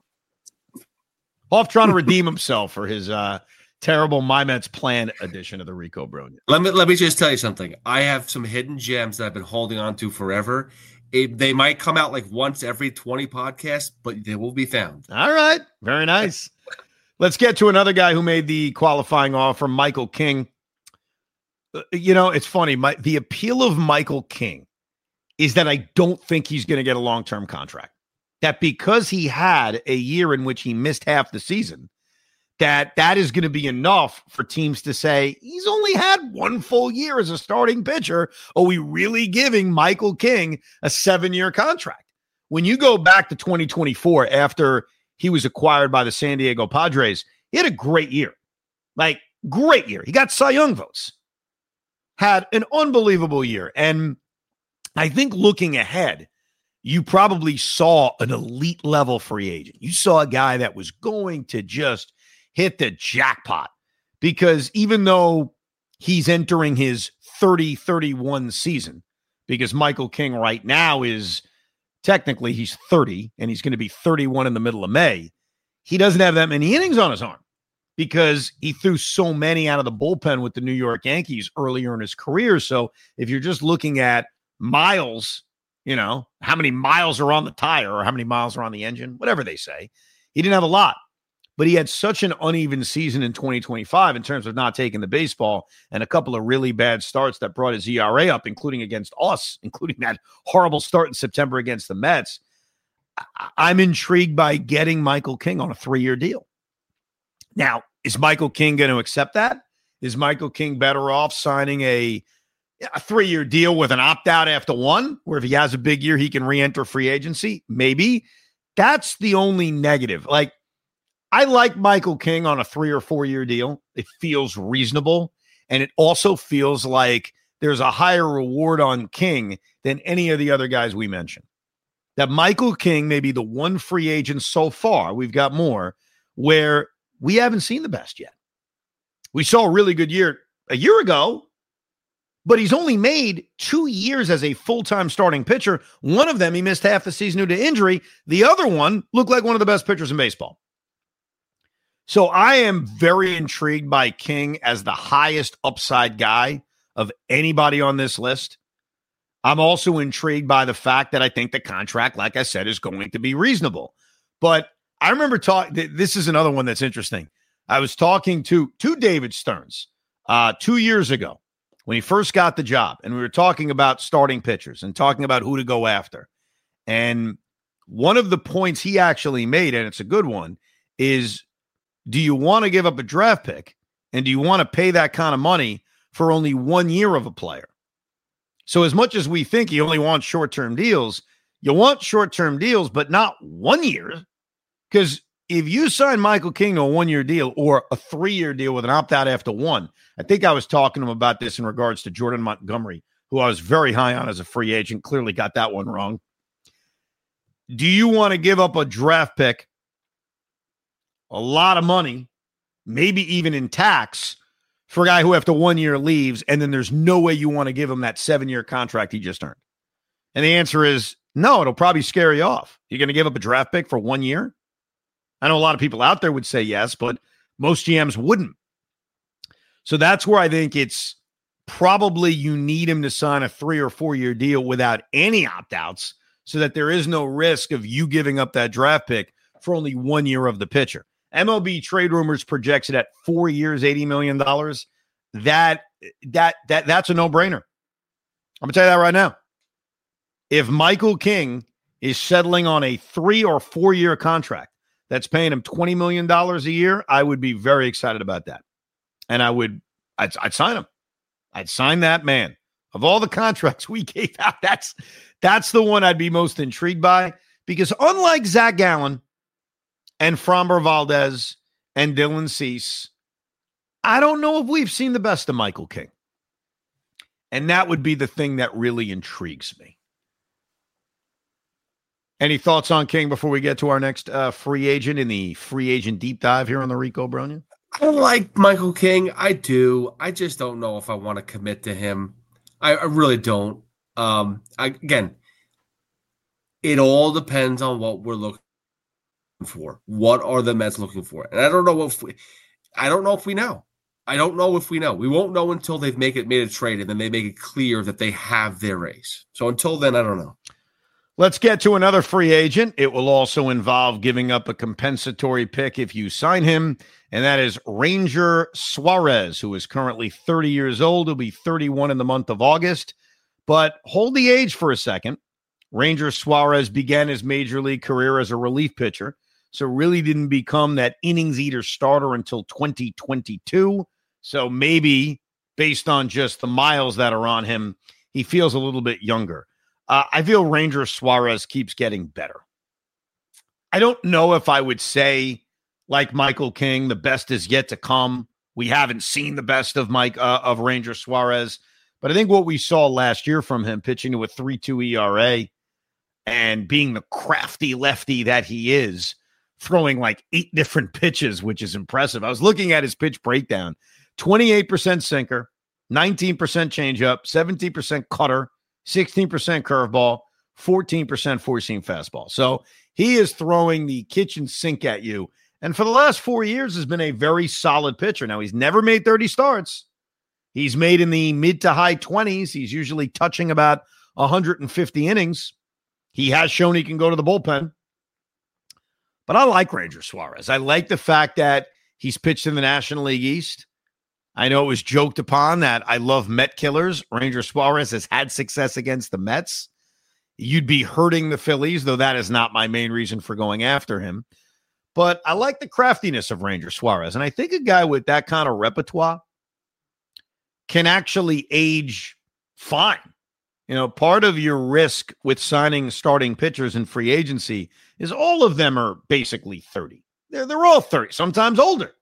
Hoff trying to redeem himself for his uh, terrible My Mets Plan edition of the Rico Brogna. Let me, let me just tell you something. I have some hidden gems that I've been holding on to forever. It, they might come out like once every twenty podcasts, but they will be found. All right. Very nice. Let's get to another guy who made the qualifying offer, Michael King. You know, it's funny. My, the appeal of Michael King is that I don't think he's going to get a long-term contract. That because he had a year in which he missed half the season, that that is going to be enough for teams to say he's only had one full year as a starting pitcher. Are we really giving Michael King a seven-year contract? When you go back to twenty twenty-four, after he was acquired by the San Diego Padres, he had a great year. Like, great year. He got Cy Young votes. Had an unbelievable year. And I think looking ahead, you probably saw an elite level free agent. You saw a guy that was going to just hit the jackpot, because even though he's entering his thirty thirty-one season, because Michael King right now is technically he's thirty and he's going to be thirty-one in the middle of May, he doesn't have that many innings on his arm because he threw so many out of the bullpen with the New York Yankees earlier in his career. So if you're just looking at miles, you know, how many miles are on the tire or how many miles are on the engine, whatever they say, he didn't have a lot. But he had such an uneven season in twenty twenty-five in terms of not taking the baseball and a couple of really bad starts that brought his E R A up, including against us, including that horrible start in September against the Mets. I'm intrigued by getting Michael King on a three-year deal. Now, is Michael King going to accept that? Is Michael King better off signing a, a three-year deal with an opt-out after one, where if he has a big year, he can re-enter free agency? Maybe. That's the only negative. Like, I like Michael King on a three or four year deal. It feels reasonable. And it also feels like there's a higher reward on King than any of the other guys we mentioned. That Michael King may be the one free agent so far, we've got more, where we haven't seen the best yet. We saw a really good year a year ago, but he's only made two years as a full-time starting pitcher. One of them, he missed half the season due to injury. The other one looked like one of the best pitchers in baseball. So I am very intrigued by King as the highest upside guy of anybody on this list. I'm also intrigued by the fact that I think the contract, like I said, is going to be reasonable. But I remember talking, this is another one that's interesting. I was talking to, to David Stearns uh, two years ago when he first got the job, and we were talking about starting pitchers and talking about who to go after. And one of the points he actually made, and it's a good one, is, do you want to give up a draft pick, and do you want to pay that kind of money for only one year of a player? So as much as we think you only want short-term deals, you want short-term deals, but not one year. Because if you sign Michael King to a one-year deal or a three-year deal with an opt-out after one, I think I was talking to him about this in regards to Jordan Montgomery, who I was very high on as a free agent, clearly got that one wrong. Do you want to give up a draft pick, a lot of money, maybe even in tax, for a guy who after one year leaves, and then there's no way you want to give him that seven-year contract he just earned? And the answer is no, it'll probably scare you off. You're going to give up a draft pick for one year? I know a lot of people out there would say yes, but most G Ms wouldn't. So that's where I think it's probably you need him to sign a three or four-year deal without any opt-outs so that there is no risk of you giving up that draft pick for only one year of the pitcher. M L B Trade Rumors projects it at four years, eighty million dollars. That, that, that, that's a no-brainer. I'm going to tell you that right now. If Michael King is settling on a three- or four-year contract that's paying him twenty million dollars a year, I would be very excited about that. And I would, I'd, I'd sign him. I'd sign that man. Of all the contracts we gave out, that's, that's the one I'd be most intrigued by, because unlike Zach Gallen and Framber Valdez and Dylan Cease, I don't know if we've seen the best of Michael King. And that would be the thing that really intrigues me. Any thoughts on King before we get to our next uh, free agent in the free agent deep dive here on the Rico Bronya? I like Michael King. I do. I just don't know if I want to commit to him. I, I really don't. Um, I, again, it all depends on what we're looking for. What are the Mets looking for? And I don't know if we, I don't know if we know. I don't know if we know. We won't know until they've make it made a trade and then they make it clear that they have their ace. So until then, I don't know. Let's get to another free agent. It will also involve giving up a compensatory pick if you sign him, and that is Ranger Suarez, who is currently thirty years old. He'll be thirty-one in the month of August. But hold the age for a second. Ranger Suarez began his major league career as a relief pitcher, So really didn't become that innings eater starter until twenty twenty-two. So maybe based on just the miles that are on him, he feels a little bit younger. Uh, I feel Ranger Suarez keeps getting better. I don't know if I would say, like Michael King, the best is yet to come. We haven't seen the best of Mike uh, of Ranger Suarez, but I think what we saw last year from him, pitching to a three two E R A and being the crafty lefty that he is, throwing like eight different pitches, which is impressive. I was looking at his pitch breakdown. twenty-eight percent sinker, nineteen percent changeup, seventeen percent cutter, sixteen percent curveball, fourteen percent four-seam fastball. So he is throwing the kitchen sink at you. And for the last four years has been a very solid pitcher. Now, he's never made thirty starts. He's made in the mid to high twenties. He's usually touching about one hundred fifty innings. He has shown he can go to the bullpen. But I like Ranger Suarez. I like the fact that he's pitched in the National League East. I know it was joked upon that I love Met killers. Ranger Suarez has had success against the Mets. You'd be hurting the Phillies, though that is not my main reason for going after him. But I like the craftiness of Ranger Suarez. And I think a guy with that kind of repertoire can actually age fine. You know, part of your risk with signing starting pitchers in free agency is all of them are basically thirty. They're, they're all thirty, sometimes older.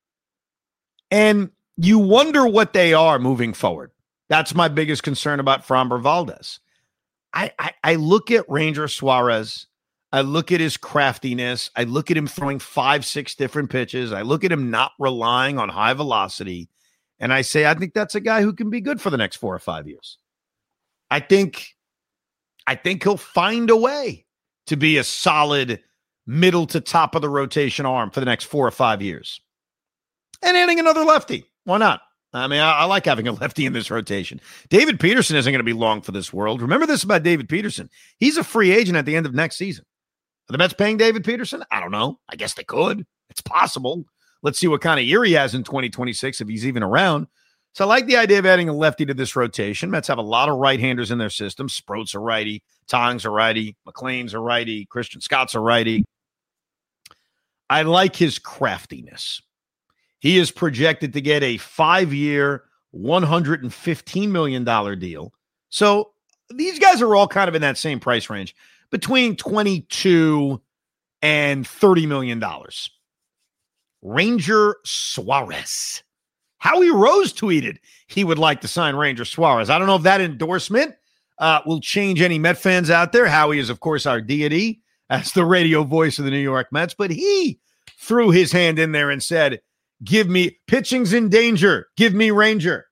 And you wonder what they are moving forward. That's my biggest concern about Framber Valdez. I, I, I look at Ranger Suarez. I look at his craftiness. I look at him throwing five, six different pitches. I look at him not relying on high velocity. And I say, I think that's a guy who can be good for the next four or five years. I think, I think he'll find a way to be a solid middle to top of the rotation arm for the next four or five years. And adding another lefty. Why not? I mean, I, I like having a lefty in this rotation. David Peterson isn't going to be long for this world. Remember this about David Peterson. He's a free agent at the end of next season. Are the Mets paying David Peterson? I don't know. I guess they could. It's possible. Let's see what kind of year he has in twenty twenty-six, if he's even around. So I like the idea of adding a lefty to this rotation. Mets have a lot of right-handers in their system. Sproat's a righty. Tong's a righty. McLean's a righty. Christian Scott's a righty. I like his craftiness. He is projected to get a five-year, one hundred fifteen million dollars deal. So these guys are all kind of in that same price range, between twenty-two and thirty million dollars. Ranger Suarez. Howie Rose tweeted he would like to sign Ranger Suarez. I don't know if that endorsement uh, will change any Met fans out there. Howie is, of course, our deity as the radio voice of the New York Mets, but he threw his hand in there and said, give me, pitching's in danger. Give me Ranger.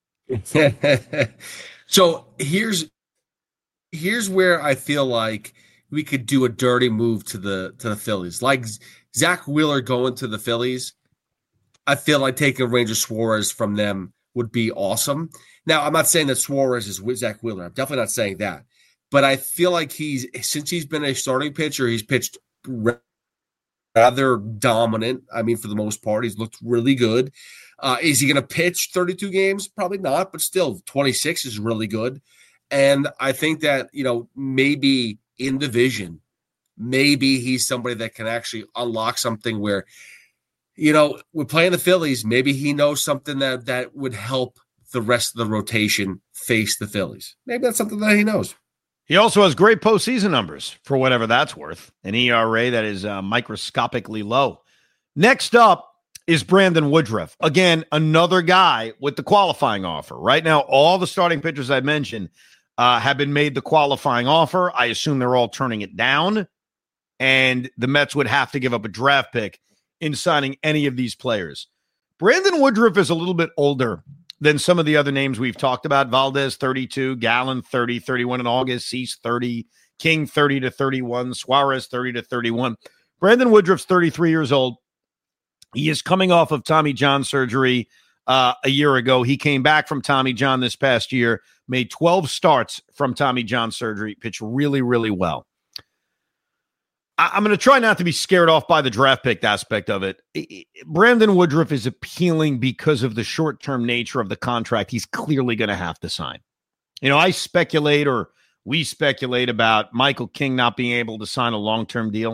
So here's here's where I feel like we could do a dirty move to the to the Phillies. Like Zach Wheeler going to the Phillies, I feel like taking Ranger Suarez from them would be awesome. Now, I'm not saying that Suarez is with Zach Wheeler. I'm definitely not saying that. But I feel like he's, since he's been a starting pitcher, he's pitched rather dominant. I mean, for the most part, he's looked really good. Uh, is he going to pitch thirty-two games? Probably not, but still, twenty-six is really good. And I think that, you know, maybe in the vision, maybe he's somebody that can actually unlock something where, you know, we're playing the Phillies. Maybe he knows something that, that would help the rest of the rotation face the Phillies. Maybe that's something that he knows. He also has great postseason numbers for whatever that's worth. An E R A that is uh, microscopically low. Next up is Brandon Woodruff. Again, another guy with the qualifying offer. Right now, all the starting pitchers I mentioned uh, have been made the qualifying offer. I assume they're all turning it down. And the Mets would have to give up a draft pick in signing any of these players. Brandon Woodruff is a little bit older than some of the other names we've talked about. Valdez, thirty-two, Gallen, thirty, thirty-one in August, Cease, thirty, King, thirty to thirty-one, Suarez, thirty to thirty-one. Brandon Woodruff's thirty-three years old. He is coming off of Tommy John surgery uh, a year ago. He came back from Tommy John this past year, made twelve starts from Tommy John surgery, pitched really, really well. I'm going to try not to be scared off by the draft pick aspect of it. Brandon Woodruff is appealing because of the short-term nature of the contract he's clearly going to have to sign. You know, I speculate or we speculate about Michael King not being able to sign a long-term deal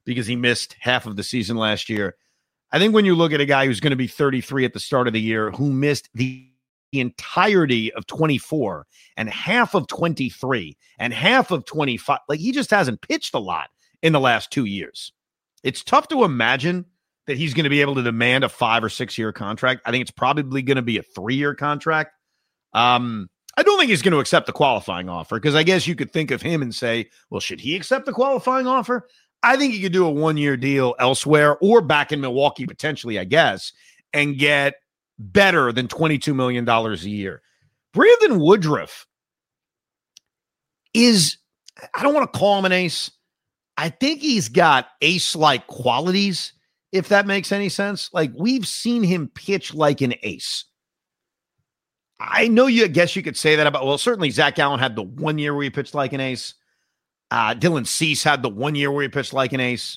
because he missed half of the season last year. I think when you look at a guy who's going to be thirty-three at the start of the year, who missed the the entirety of twenty-four and half of twenty-three and half of twenty-five. Like, he just hasn't pitched a lot in the last two years. It's tough to imagine that he's going to be able to demand a five or six year contract. I think it's probably going to be a three year contract. Um, I don't think he's going to accept the qualifying offer, because I guess you could think of him and say, well, should he accept the qualifying offer? I think he could do a one year deal elsewhere or back in Milwaukee potentially, I guess, and get better than twenty-two million dollars a year. Brandon Woodruff is, I don't want to call him an ace. I think he's got ace-like qualities, if that makes any sense. Like, we've seen him pitch like an ace. I know you, I guess you could say that about, well, certainly Zach Gallen had the one year where he pitched like an ace. Uh, Dylan Cease had the one year where he pitched like an ace.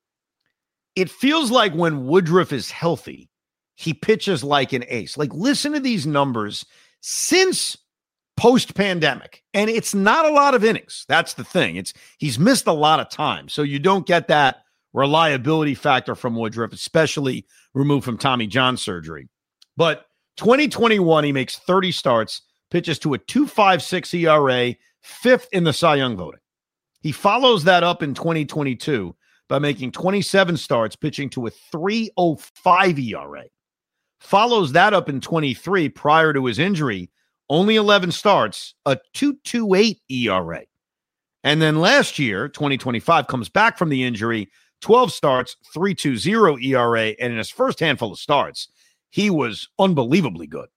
It feels like when Woodruff is healthy, he pitches like an ace. Like, listen to these numbers since post-pandemic. And it's not a lot of innings. That's the thing. It's he's missed a lot of time. So you don't get that reliability factor from Woodruff, especially removed from Tommy John surgery. But twenty twenty-one, he makes thirty starts, pitches to a two point five six E R A, fifth in the Cy Young voting. He follows that up in twenty twenty-two by making twenty-seven starts, pitching to a three point oh five E R A. Follows that up in twenty-three prior to his injury, only eleven starts, a two point two eight E R A. And then last year, twenty twenty-five, comes back from the injury, twelve starts, three point two oh E R A, and in his first handful of starts, he was unbelievably good.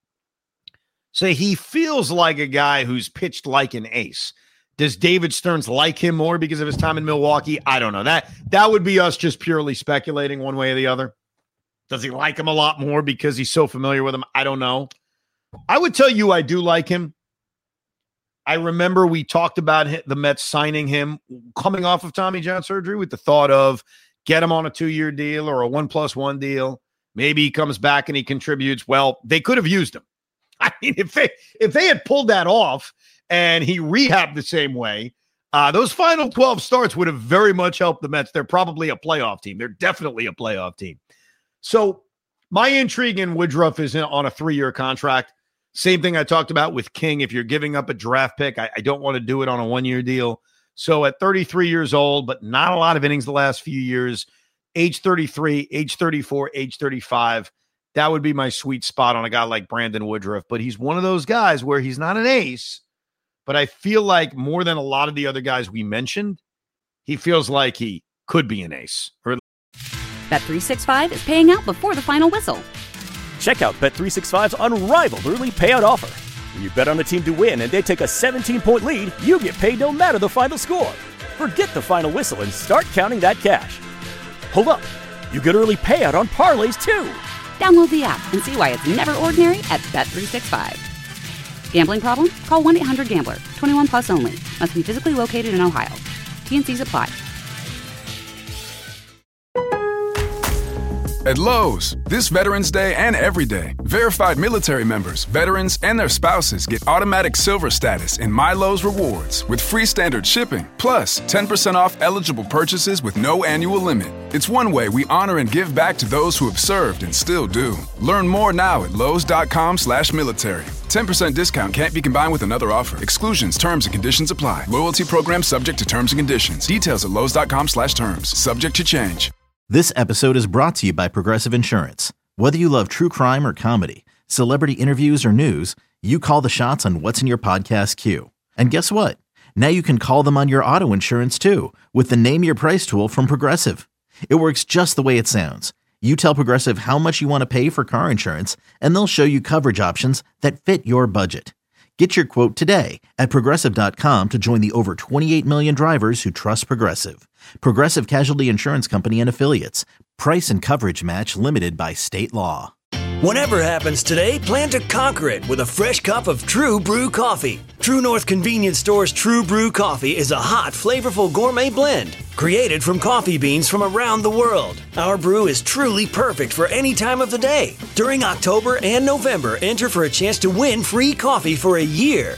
So he feels like a guy who's pitched like an ace. Does David Stearns like him more because of his time in Milwaukee? I don't know. That that would be us just purely speculating one way or the other. Does he like him a lot more because he's so familiar with him? I don't know. I would tell you I do like him. I remember we talked about the Mets signing him coming off of Tommy John surgery with the thought of get him on a two-year deal or a one plus one deal. Maybe he comes back and he contributes. Well, they could have used him. I mean, if they, if they had pulled that off and he rehabbed the same way, uh, those final twelve starts would have very much helped the Mets. They're probably a playoff team. They're definitely a playoff team. So my intrigue in Woodruff is in, on a three-year contract. Same thing I talked about with King. If you're giving up a draft pick, I, I don't want to do it on a one-year deal. So at thirty-three years old, but not a lot of innings the last few years, age thirty-three, age thirty-four, age thirty-five, that would be my sweet spot on a guy like Brandon Woodruff. But he's one of those guys where he's not an ace, but I feel like more than a lot of the other guys we mentioned, he feels like he could be an ace. Or Bet three sixty-five is paying out before the final whistle. Check out Bet three sixty-five's unrivaled early payout offer. When you bet on a team to win and they take a seventeen-point lead, you get paid no matter the final score. Forget the final whistle and start counting that cash. Hold up. You get early payout on parlays, too. Download the app and see why it's never ordinary at Bet three sixty-five. Gambling problem? Call one eight hundred gambler. twenty-one plus only. Must be physically located in Ohio. T and C's apply. At Lowe's, this Veterans Day and every day, verified military members, veterans, and their spouses get automatic silver status in My Lowe's Rewards with free standard shipping, plus ten percent off eligible purchases with no annual limit. It's one way we honor and give back to those who have served and still do. Learn more now at lowes.com slash military. ten percent discount can't be combined with another offer. Exclusions, terms, and conditions apply. Loyalty program subject to terms and conditions. Details at lowes.com slash terms. Subject to change. This episode is brought to you by Progressive Insurance. Whether you love true crime or comedy, celebrity interviews or news, you call the shots on what's in your podcast queue. And guess what? Now you can call them on your auto insurance too with the Name Your Price tool from Progressive. It works just the way it sounds. You tell Progressive how much you want to pay for car insurance, and they'll show you coverage options that fit your budget. Get your quote today at Progressive dot com to join the over twenty-eight million drivers who trust Progressive. Progressive Casualty Insurance Company and Affiliates. Price and coverage match limited by state law. Whatever happens today, plan to conquer it with a fresh cup of True Brew coffee. True North Convenience Store's True Brew coffee is a hot, flavorful gourmet blend created from coffee beans from around the world. Our brew is truly perfect for any time of the day. During October and November, enter for a chance to win free coffee for a year.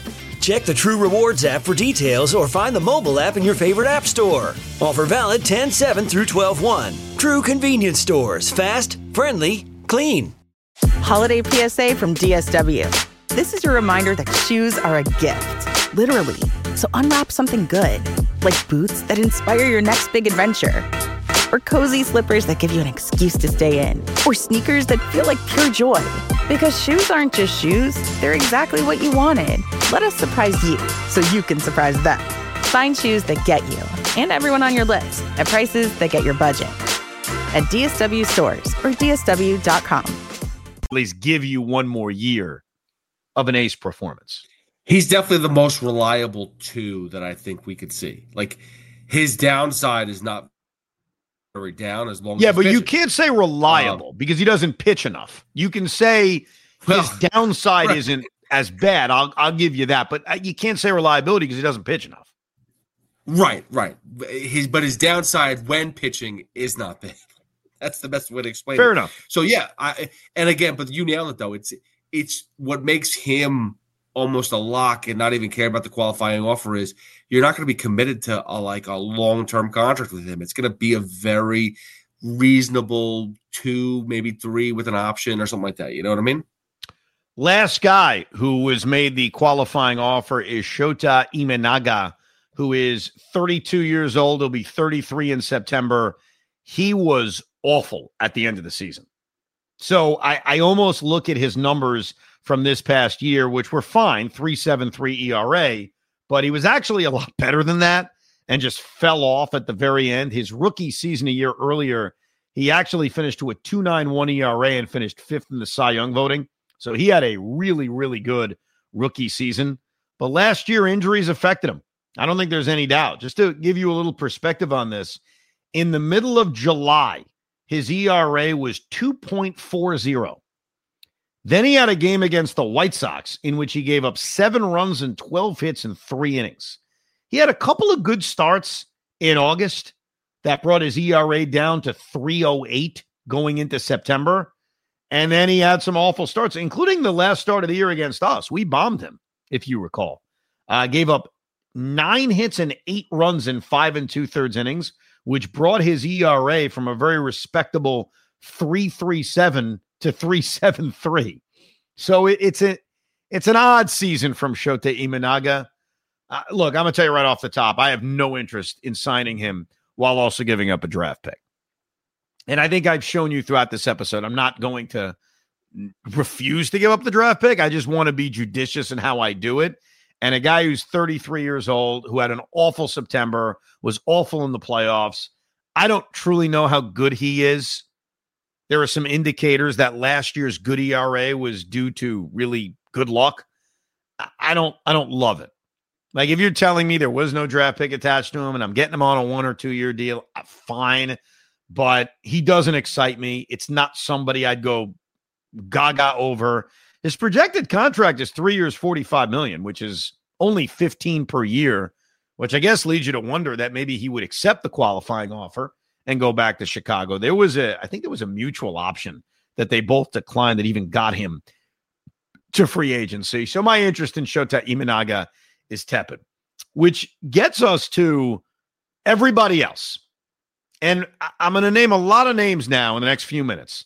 Check the True Rewards app for details or find the mobile app in your favorite app store. Offer valid ten seven through twelve one. True convenience stores. Fast, friendly, clean. Holiday P S A from D S W. This is your reminder that shoes are a gift, literally. So unwrap something good, like boots that inspire your next big adventure, or cozy slippers that give you an excuse to stay in, or sneakers that feel like pure joy. Because shoes aren't just shoes, they're exactly what you wanted. Let us surprise you so you can surprise them. Find shoes that get you and everyone on your list at prices that get your budget. At D S W stores or D S W dot com. At least give you one more year of an ace performance. He's definitely the most reliable two that I think we could see. Like, his downside is not very down as long yeah, as but pitching. you can't say reliable um, because he doesn't pitch enough. You can say well, his downside right. isn't as bad. I'll I'll give you that, but you can't say reliability because he doesn't pitch enough. Right, right. His but his downside when pitching is not bad. That's the best way to explain Fair it. enough. So yeah, I and again, but you nailed it though. It's it's what makes him almost a lock and not even care about the qualifying offer is you're not going to be committed to a, like a long-term contract with him. It's going to be a very reasonable two, maybe three with an option or something like that. You know what I mean? Last guy who was made the qualifying offer is Shota Imanaga, who is thirty-two years old. He'll be thirty-three in September. He was awful at the end of the season. So I, I almost look at his numbers from this past year, which were fine, three point seven three E R A, but he was actually a lot better than that and just fell off at the very end. His rookie season a year earlier, he actually finished to a two point nine one E R A and finished fifth in the Cy Young voting. So he had a really, really good rookie season. But last year, injuries affected him. I don't think there's any doubt. Just to give you a little perspective on this, in the middle of July, his E R A was two point four oh. Then he had a game against the White Sox in which he gave up seven runs and twelve hits in three innings. He had a couple of good starts in August that brought his E R A down to three oh eight going into September. And then he had some awful starts, including the last start of the year against us. We bombed him, if you recall. Uh, gave up nine hits and eight runs in five and two-thirds innings, which brought his E R A from a very respectable three point three seven to three point seven three. So it, it's a it's an odd season from Shota Imanaga. Uh, look, I'm going to tell you right off the top, I have no interest in signing him while also giving up a draft pick. And I think I've shown you throughout this episode, I'm not going to refuse to give up the draft pick. I just want to be judicious in how I do it. And a guy who's thirty-three years old, who had an awful September, was awful in the playoffs. I don't truly know how good he is. There are some indicators that last year's good E R A was due to really good luck. I don't, I don't love it. Like if you're telling me there was no draft pick attached to him and I'm getting him on a one or two year deal, fine. But he doesn't excite me. It's not somebody I'd go gaga over. His projected contract is three years, forty-five million dollars, which is only fifteen per year, which I guess leads you to wonder that maybe he would accept the qualifying offer and go back to Chicago. There was a, I think there was a mutual option that they both declined that even got him to free agency. So my interest in Shota Imanaga is tepid, which gets us to everybody else. And I'm going to name a lot of names now in the next few minutes.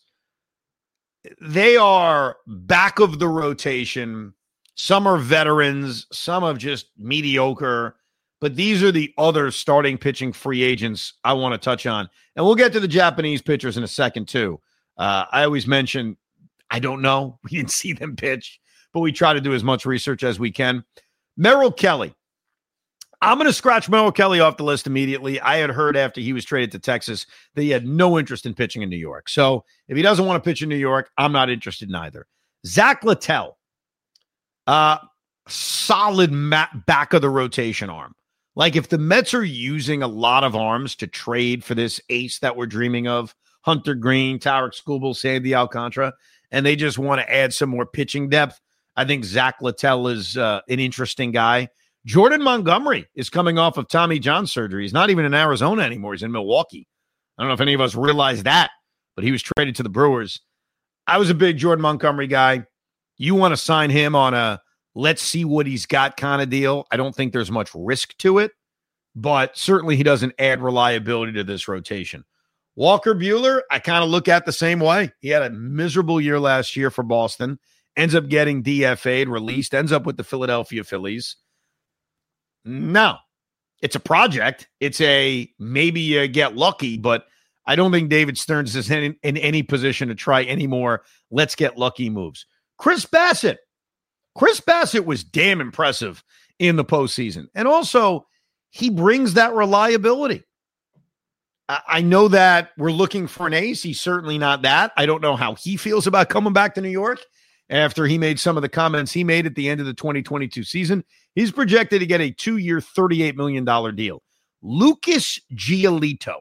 They are back of the rotation. Some are veterans. Some are just mediocre. But these are the other starting pitching free agents I want to touch on. And we'll get to the Japanese pitchers in a second, too. Uh, I always mention, I don't know. We didn't see them pitch, but we try to do as much research as we can. Merrill Kelly. I'm going to scratch Merrill Kelly off the list immediately. I had heard after he was traded to Texas that he had no interest in pitching in New York. So if he doesn't want to pitch in New York, I'm not interested in either. Zach Littell. Uh, solid mat back of the rotation arm. Like if the Mets are using a lot of arms to trade for this ace that we're dreaming of, Hunter Green, Tarek Skubal, Sandy Alcantara, and they just want to add some more pitching depth, I think Zach Littell is uh, an interesting guy. Jordan Montgomery is coming off of Tommy John surgery. He's not even in Arizona anymore. He's in Milwaukee. I don't know if any of us realized that, but he was traded to the Brewers. I was a big Jordan Montgomery guy. You want to sign him on a let's see what he's got kind of deal. I don't think there's much risk to it, but certainly he doesn't add reliability to this rotation. Walker Buehler, I kind of look at the same way. He had a miserable year last year for Boston, ends up getting D F A'd, released, ends up with the Philadelphia Phillies. No, it's a project. It's a maybe you get lucky, but I don't think David Stearns is in, in any position to try any more let's get lucky moves. Chris Bassett. Chris Bassett was damn impressive in the postseason. And also, he brings that reliability. I, I know that we're looking for an ace. He's certainly not that. I don't know how he feels about coming back to New York after he made some of the comments he made at the end of the twenty twenty-two season. He's projected to get a two-year, thirty-eight million dollars deal. Lucas Giolito.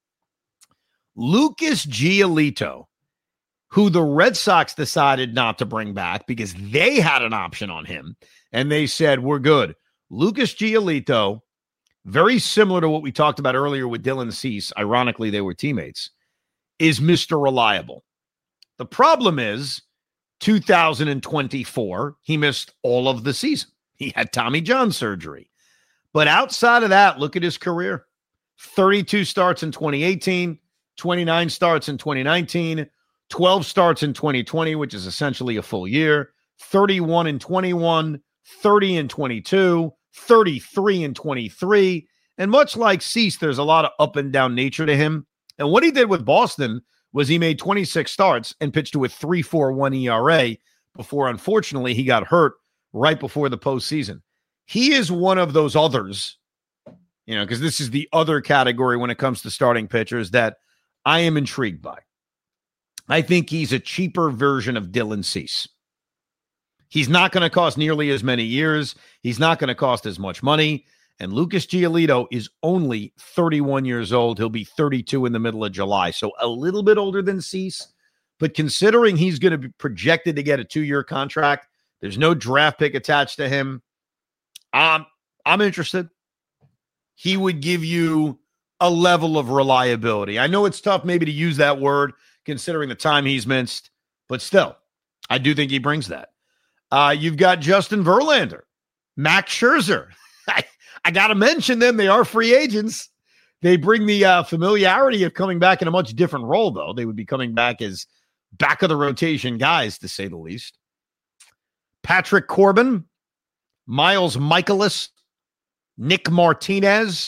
Lucas Giolito, who the Red Sox decided not to bring back because they had an option on him, and they said, we're good. Lucas Giolito, very similar to what we talked about earlier with Dylan Cease, ironically, they were teammates, is Mister Reliable. The problem is, two thousand twenty-four, he missed all of the season. He had Tommy John surgery. But outside of that, look at his career. thirty-two starts in twenty eighteen, twenty-nine starts in twenty nineteen, twelve starts in twenty twenty, which is essentially a full year, thirty-one in twenty-one, thirty in twenty-two, thirty-three in twenty-three. And much like Cease, there's a lot of up and down nature to him. And what he did with Boston was he made twenty-six starts and pitched to a three point four one E R A before, unfortunately, he got hurt right before the postseason. He is one of those others, you know, because this is the other category when it comes to starting pitchers that I am intrigued by. I think he's a cheaper version of Dylan Cease. He's not going to cost nearly as many years. He's not going to cost as much money. And Lucas Giolito is only thirty-one years old. He'll be thirty-two in the middle of July. So a little bit older than Cease. But considering he's going to be projected to get a two-year contract, there's no draft pick attached to him. Um, I'm interested. He would give you a level of reliability. I know it's tough maybe to use that word considering the time he's missed, but still, I do think he brings that. Uh, you've got Justin Verlander, Max Scherzer. I, I got to mention them. They are free agents. They bring the uh, familiarity of coming back in a much different role, though. They would be coming back as back of the rotation guys, to say the least. Patrick Corbin, Miles Mikolas, Nick Martinez,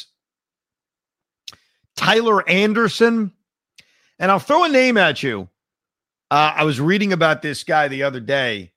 Tyler Anderson. And I'll throw a name at you. Uh, I was reading about this guy the other day.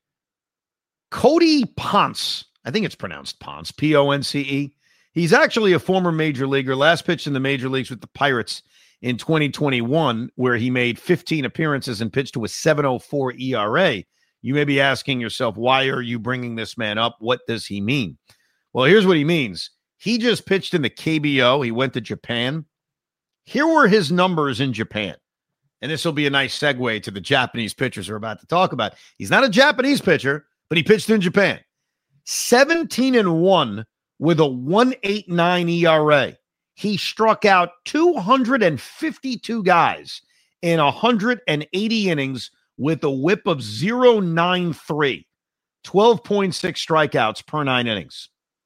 Cody Ponce. I think it's pronounced Ponce, P O N C E. He's actually a former major leaguer, last pitched in the major leagues with the Pirates in twenty twenty-one, where he made fifteen appearances and pitched to a seven point oh four E R A. You may be asking yourself, why are you bringing this man up? What does he mean? Well, here's what he means. He just pitched in the K B O. He went to Japan. Here were his numbers in Japan. And this will be a nice segue to the Japanese pitchers we're about to talk about. He's not a Japanese pitcher, but he pitched in Japan. seventeen and one with a one point eight nine E R A. He struck out two hundred fifty-two guys in one hundred eighty innings with a whip of point oh nine three. twelve point six strikeouts per nine innings.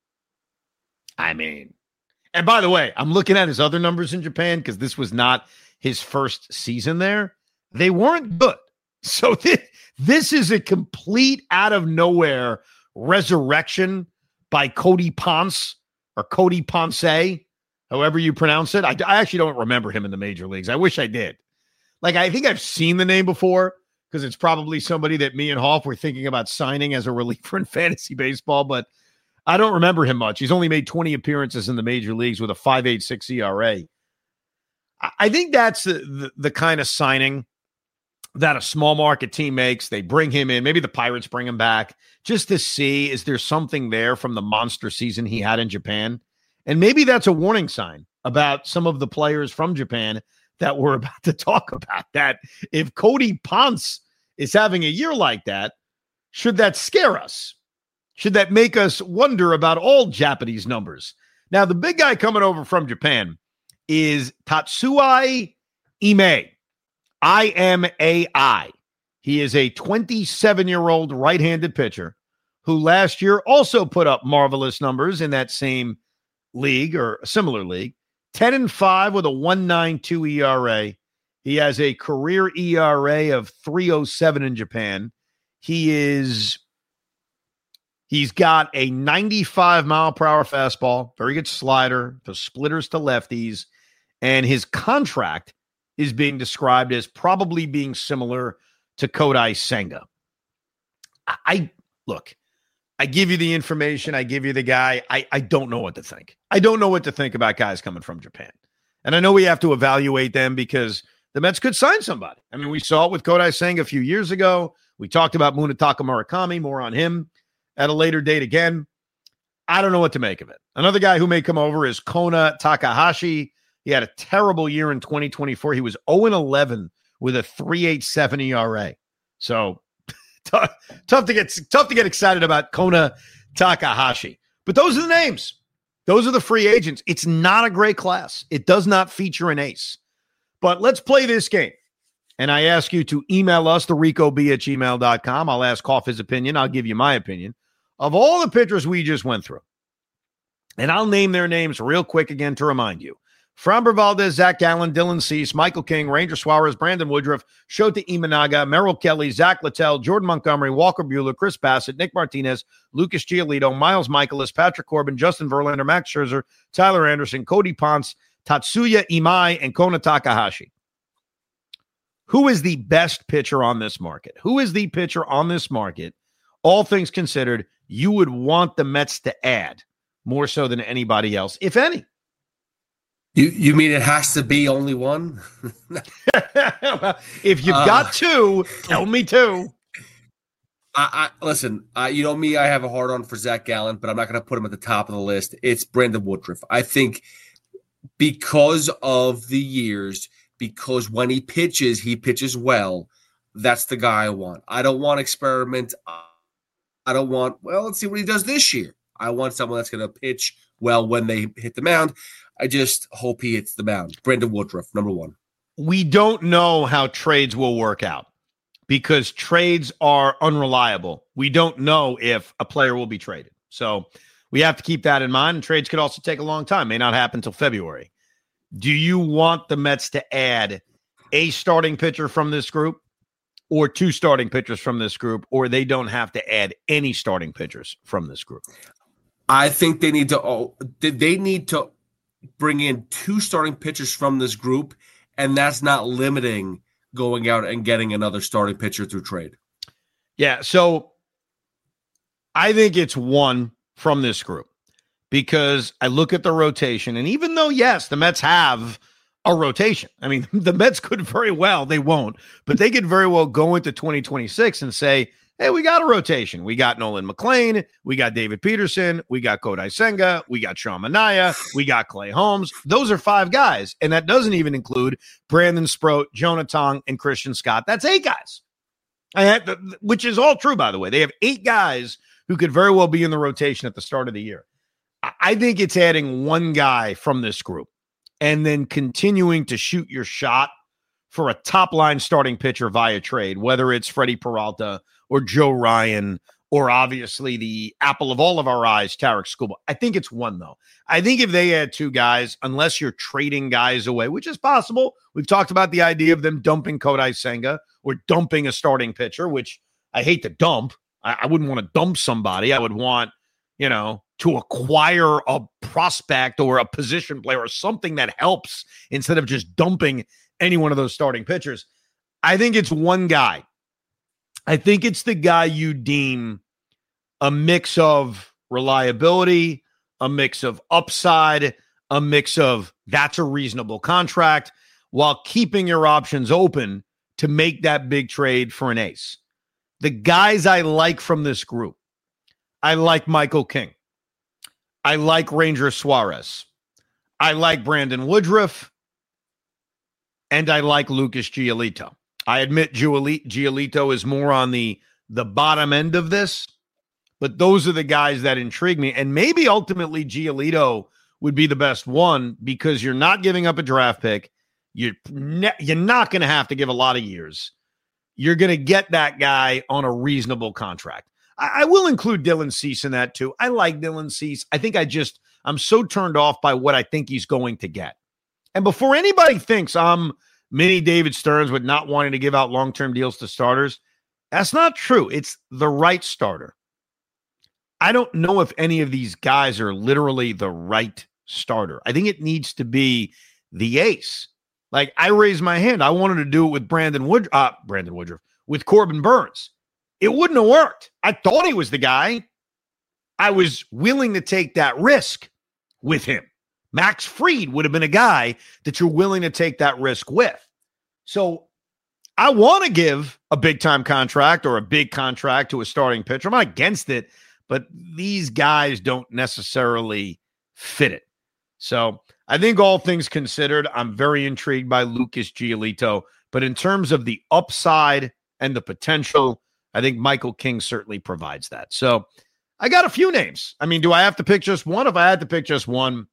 I mean, and by the way, I'm looking at his other numbers in Japan because this was not his first season there. They weren't good. So this, this is a complete out of nowhere resurrection by Cody Ponce or Cody Ponce, however you pronounce it. I, I actually don't remember him in the major leagues. I wish I did. Like, I think I've seen the name before because it's probably somebody that me and Hoff were thinking about signing as a reliever in fantasy baseball, but I don't remember him much. He's only made twenty appearances in the major leagues with a five point eight six E R A. I think that's the, the, the kind of signing that a small market team makes. They bring him in. Maybe the Pirates bring him back just to see, is there something there from the monster season he had in Japan? And maybe that's a warning sign about some of the players from Japan that we're about to talk about, that if Cody Ponce is having a year like that, should that scare us? Should that make us wonder about all Japanese numbers? Now, the big guy coming over from Japan is Tatsuya Ime, I M A I. He is a twenty-seven-year-old right-handed pitcher, who last year also put up marvelous numbers in that same league or a similar league. ten and five with a one point nine two E R A. He has a career E R A of three oh seven in Japan. He is, he's got a ninety-five mile per hour fastball, very good slider, the splitters to lefties, and his contract is being described as probably being similar to Kodai Senga. I, I look, I give you the information, I give you the guy. I, I don't know what to think. I don't know what to think about guys coming from Japan. And I know we have to evaluate them because the Mets could sign somebody. I mean, we saw it with Kodai Senga a few years ago. We talked about Munetaka Murakami, more on him at a later date again. I don't know what to make of it. Another guy who may come over is Kona Takahashi. He had a terrible year in twenty twenty-four. He was oh and eleven with a three point eight seven E R A. So tough, tough to get tough to get excited about Kona Takahashi. But those are the names. Those are the free agents. It's not a great class. It does not feature an ace. But let's play this game. And I ask you to email us, the rico b at gmail dot com. I'll ask Koff his opinion. I'll give you my opinion of all the pitchers we just went through. And I'll name their names real quick again to remind you. Framber Valdez, Zach Gallen, Dylan Cease, Michael King, Ranger Suarez, Brandon Woodruff, Shota Imanaga, Merrill Kelly, Zach Littell, Jordan Montgomery, Walker Buehler, Chris Bassett, Nick Martinez, Lucas Giolito, Miles Michaelis, Patrick Corbin, Justin Verlander, Max Scherzer, Tyler Anderson, Cody Ponce, Tatsuya Imai, and Kona Takahashi. Who is the best pitcher on this market? Who is the pitcher on this market, all things considered, you would want the Mets to add more so than anybody else, if any? You you mean it has to be only one? Well, if you've uh, got two, tell me two. I, I listen. Uh, you know me. I have a hard on for Zach Gallen, but I'm not going to put him at the top of the list. It's Brandon Woodruff. I think because of the years, because when he pitches, he pitches well. That's the guy I want. I don't want experiment. I don't want. Well, let's see what he does this year. I want someone that's going to pitch well when they hit the mound. I just hope he hits the mound. Brandon Woodruff, number one. We don't know how trades will work out because trades are unreliable. We don't know if a player will be traded. So we have to keep that in mind. And trades could also take a long time. May not happen until February. Do you want the Mets to add a starting pitcher from this group or two starting pitchers from this group, or they don't have to add any starting pitchers from this group? I think they need to oh, they need to bring in two starting pitchers from this group, and that's not limiting going out and getting another starting pitcher through trade. Yeah, so I think it's one from this group because I look at the rotation, and even though, yes, the Mets have a rotation, I mean, the Mets could very well, they won't, but they could very well go into twenty twenty-six and say, hey, we got a rotation. We got Nolan McLean. We got David Peterson. We got Kodai Senga. We got Sean Manaea. We got Clay Holmes. Those are five guys. And that doesn't even include Brandon Sproat, Jonah Tong, and Christian Scott. That's eight guys, I, which is all true, by the way. They have eight guys who could very well be in the rotation at the start of the year. I think it's adding one guy from this group and then continuing to shoot your shot for a top-line starting pitcher via trade, whether it's Freddie Peralta or Joe Ryan, or obviously the apple of all of our eyes, Tarek Skubal. I think it's one, though. I think if they add two guys, unless you're trading guys away, which is possible. We've talked about the idea of them dumping Kodai Senga or dumping a starting pitcher, which I hate to dump. I, I wouldn't want to dump somebody. I would want, you know, to acquire a prospect or a position player or something that helps instead of just dumping any one of those starting pitchers. I think it's one guy. I think it's the guy you deem a mix of reliability, a mix of upside, a mix of that's a reasonable contract, while keeping your options open to make that big trade for an ace. The guys I like from this group, I like Michael King. I like Ranger Suarez. I like Brandon Woodruff. And I like Lucas Giolito. I admit Giolito is more on the, the bottom end of this, but those are the guys that intrigue me. And maybe ultimately Giolito would be the best one because you're not giving up a draft pick. You're, ne- you're not going to have to give a lot of years. You're going to get that guy on a reasonable contract. I, I will include Dylan Cease in that too. I like Dylan Cease. I think I just, I'm so turned off by what I think he's going to get. And before anybody thinks I'm mini David Stearns with not wanting to give out long-term deals to starters, that's not true. It's the right starter. I don't know if any of these guys are literally the right starter. I think it needs to be the ace. Like, I raised my hand. I wanted to do it with Brandon Wood, uh, Brandon Woodruff, with Corbin Burns. It wouldn't have worked. I thought he was the guy. I was willing to take that risk with him. Max Fried would have been a guy that you're willing to take that risk with. So I want to give a big-time contract or a big contract to a starting pitcher. I'm not against it, but these guys don't necessarily fit it. So I think all things considered, I'm very intrigued by Lucas Giolito. But in terms of the upside and the potential, I think Michael King certainly provides that. So I got a few names. I mean, do I have to pick just one? If I had to pick just one,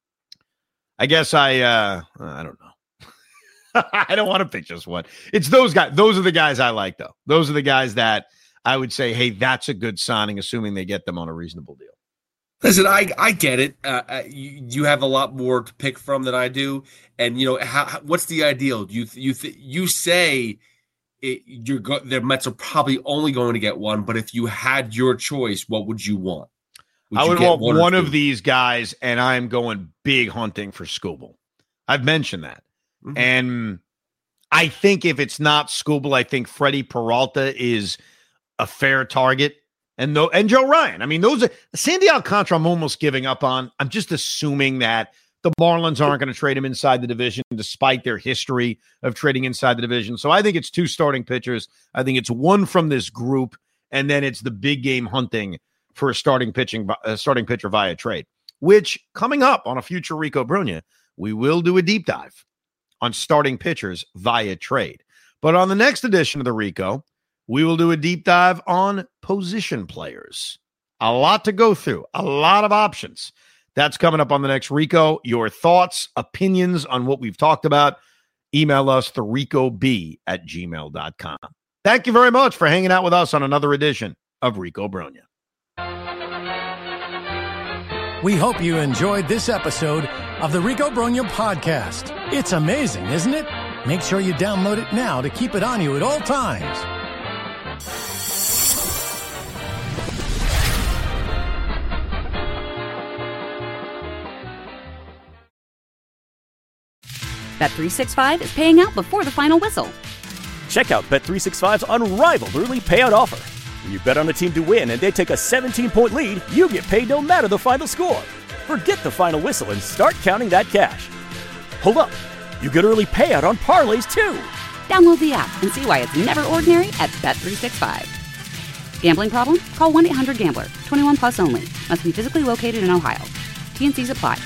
I guess I, uh, I don't know. I don't want to pick just one. It's those guys. Those are the guys I like, though. Those are the guys that I would say, hey, that's a good signing, assuming they get them on a reasonable deal. Listen, I I get it. Uh, you, you have a lot more to pick from than I do, and you know how, how, what's the ideal? You you th- you say it, you're go- the Mets are probably only going to get one, but if you had your choice, what would you want? Would I would want want one two? of these guys, and I'm going big hunting for Skubal. I've mentioned that, mm-hmm. and I think if it's not Skubal, I think Freddie Peralta is a fair target. And no, and Joe Ryan. I mean, those are Sandy Alcantara. I'm almost giving up on. I'm just assuming that the Marlins aren't going to trade him inside the division, despite their history of trading inside the division. So I think it's two starting pitchers. I think it's one from this group, and then it's the big game hunting for a starting pitching, a starting pitcher via trade. Which coming up on a future Rico Brogna, we will do a deep dive on starting pitchers via trade. But on the next edition of the Rico, we will do a deep dive on position players. A lot to go through, a lot of options. That's coming up on the next Rico. Your thoughts, opinions on what we've talked about, email us, the rico b at gmail dot com. Thank you very much for hanging out with us on another edition of Rico Brogna. We hope you enjoyed this episode of the Rico Brogna podcast. It's amazing, isn't it? Make sure you download it now to keep it on you at all times. Bet three sixty-five is paying out before the final whistle. Check out Bet three sixty-five's unrivaled early payout offer. When you bet on a team to win and they take a seventeen-point lead, you get paid no matter the final score. Forget the final whistle and start counting that cash. Hold up. You get early payout on parlays, too. Download the app and see why it's never ordinary at Bet three sixty-five. Gambling problem? Call one eight hundred gambler. twenty-one plus only. Must be physically located in Ohio. T and C's apply.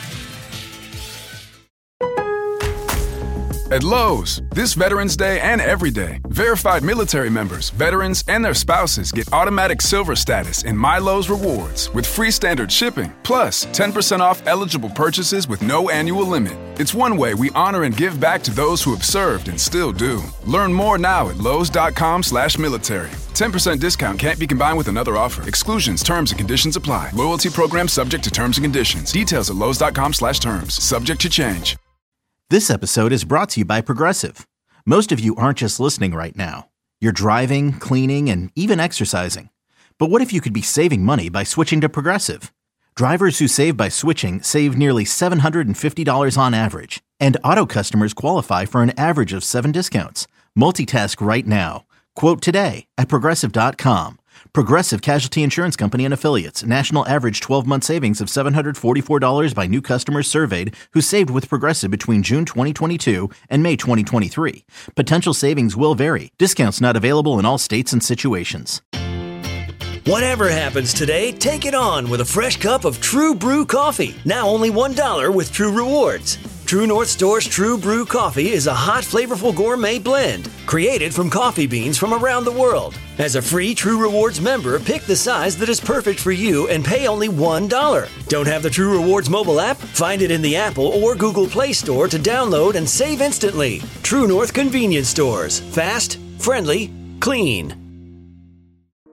At Lowe's, this Veterans Day and every day, verified military members, veterans, and their spouses get automatic silver status in My Lowe's Rewards with free standard shipping, plus ten percent off eligible purchases with no annual limit. It's one way we honor and give back to those who have served and still do. Learn more now at lowes.com slash military. ten percent discount can't be combined with another offer. Exclusions, terms, and conditions apply. Loyalty program subject to terms and conditions. Details at lowes.com slash terms. Subject to change. This episode is brought to you by Progressive. Most of you aren't just listening right now. You're driving, cleaning, and even exercising. But what if you could be saving money by switching to Progressive? Drivers who save by switching save nearly seven hundred fifty dollars on average. And auto customers qualify for an average of seven discounts. Multitask right now. Quote today at Progressive dot com. Progressive Casualty Insurance Company and Affiliates. National average twelve-month savings of seven hundred forty-four dollars by new customers surveyed who saved with Progressive between June twenty twenty-two and May twenty twenty-three. Potential savings will vary. Discounts not available in all states and situations. Whatever happens today, take it on with a fresh cup of True Brew coffee. Now only one dollar with True Rewards. True North Store's True Brew coffee is a hot, flavorful gourmet blend created from coffee beans from around the world. As a free True Rewards member, pick the size that is perfect for you and pay only one dollar. Don't have the True Rewards mobile app? Find it in the Apple or Google Play Store to download and save instantly. True North Convenience Stores. Fast, friendly, clean. What ever happens today, take it on with a fresh cup of True Brew coffee. Now only one dollar with True Rewards. True North Store's True Brew coffee is a hot, flavorful gourmet blend created from coffee beans from around the world. As a free True Rewards member, pick the size that is perfect for you and pay only one dollar. Don't have the True Rewards mobile app? Find it in the Apple or Google Play Store to download and save instantly. True North Convenience Stores. Fast, friendly, clean.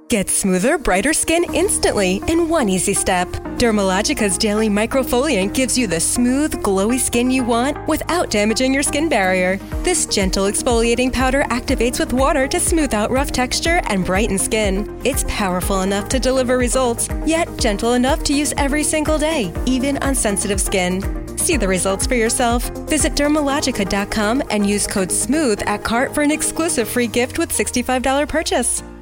Get smoother, brighter skin instantly in one easy step. Dermalogica's daily microfoliant gives you the smooth, glowy skin you want without damaging your skin barrier. This gentle exfoliating powder activates with water to smooth out rough texture and brighten skin. It's powerful enough to deliver results, yet gentle enough to use every single day, even on sensitive skin. See the results for yourself. Visit Dermalogica dot com and use code SMOOTH at cart for an exclusive free gift with sixty-five dollars purchase.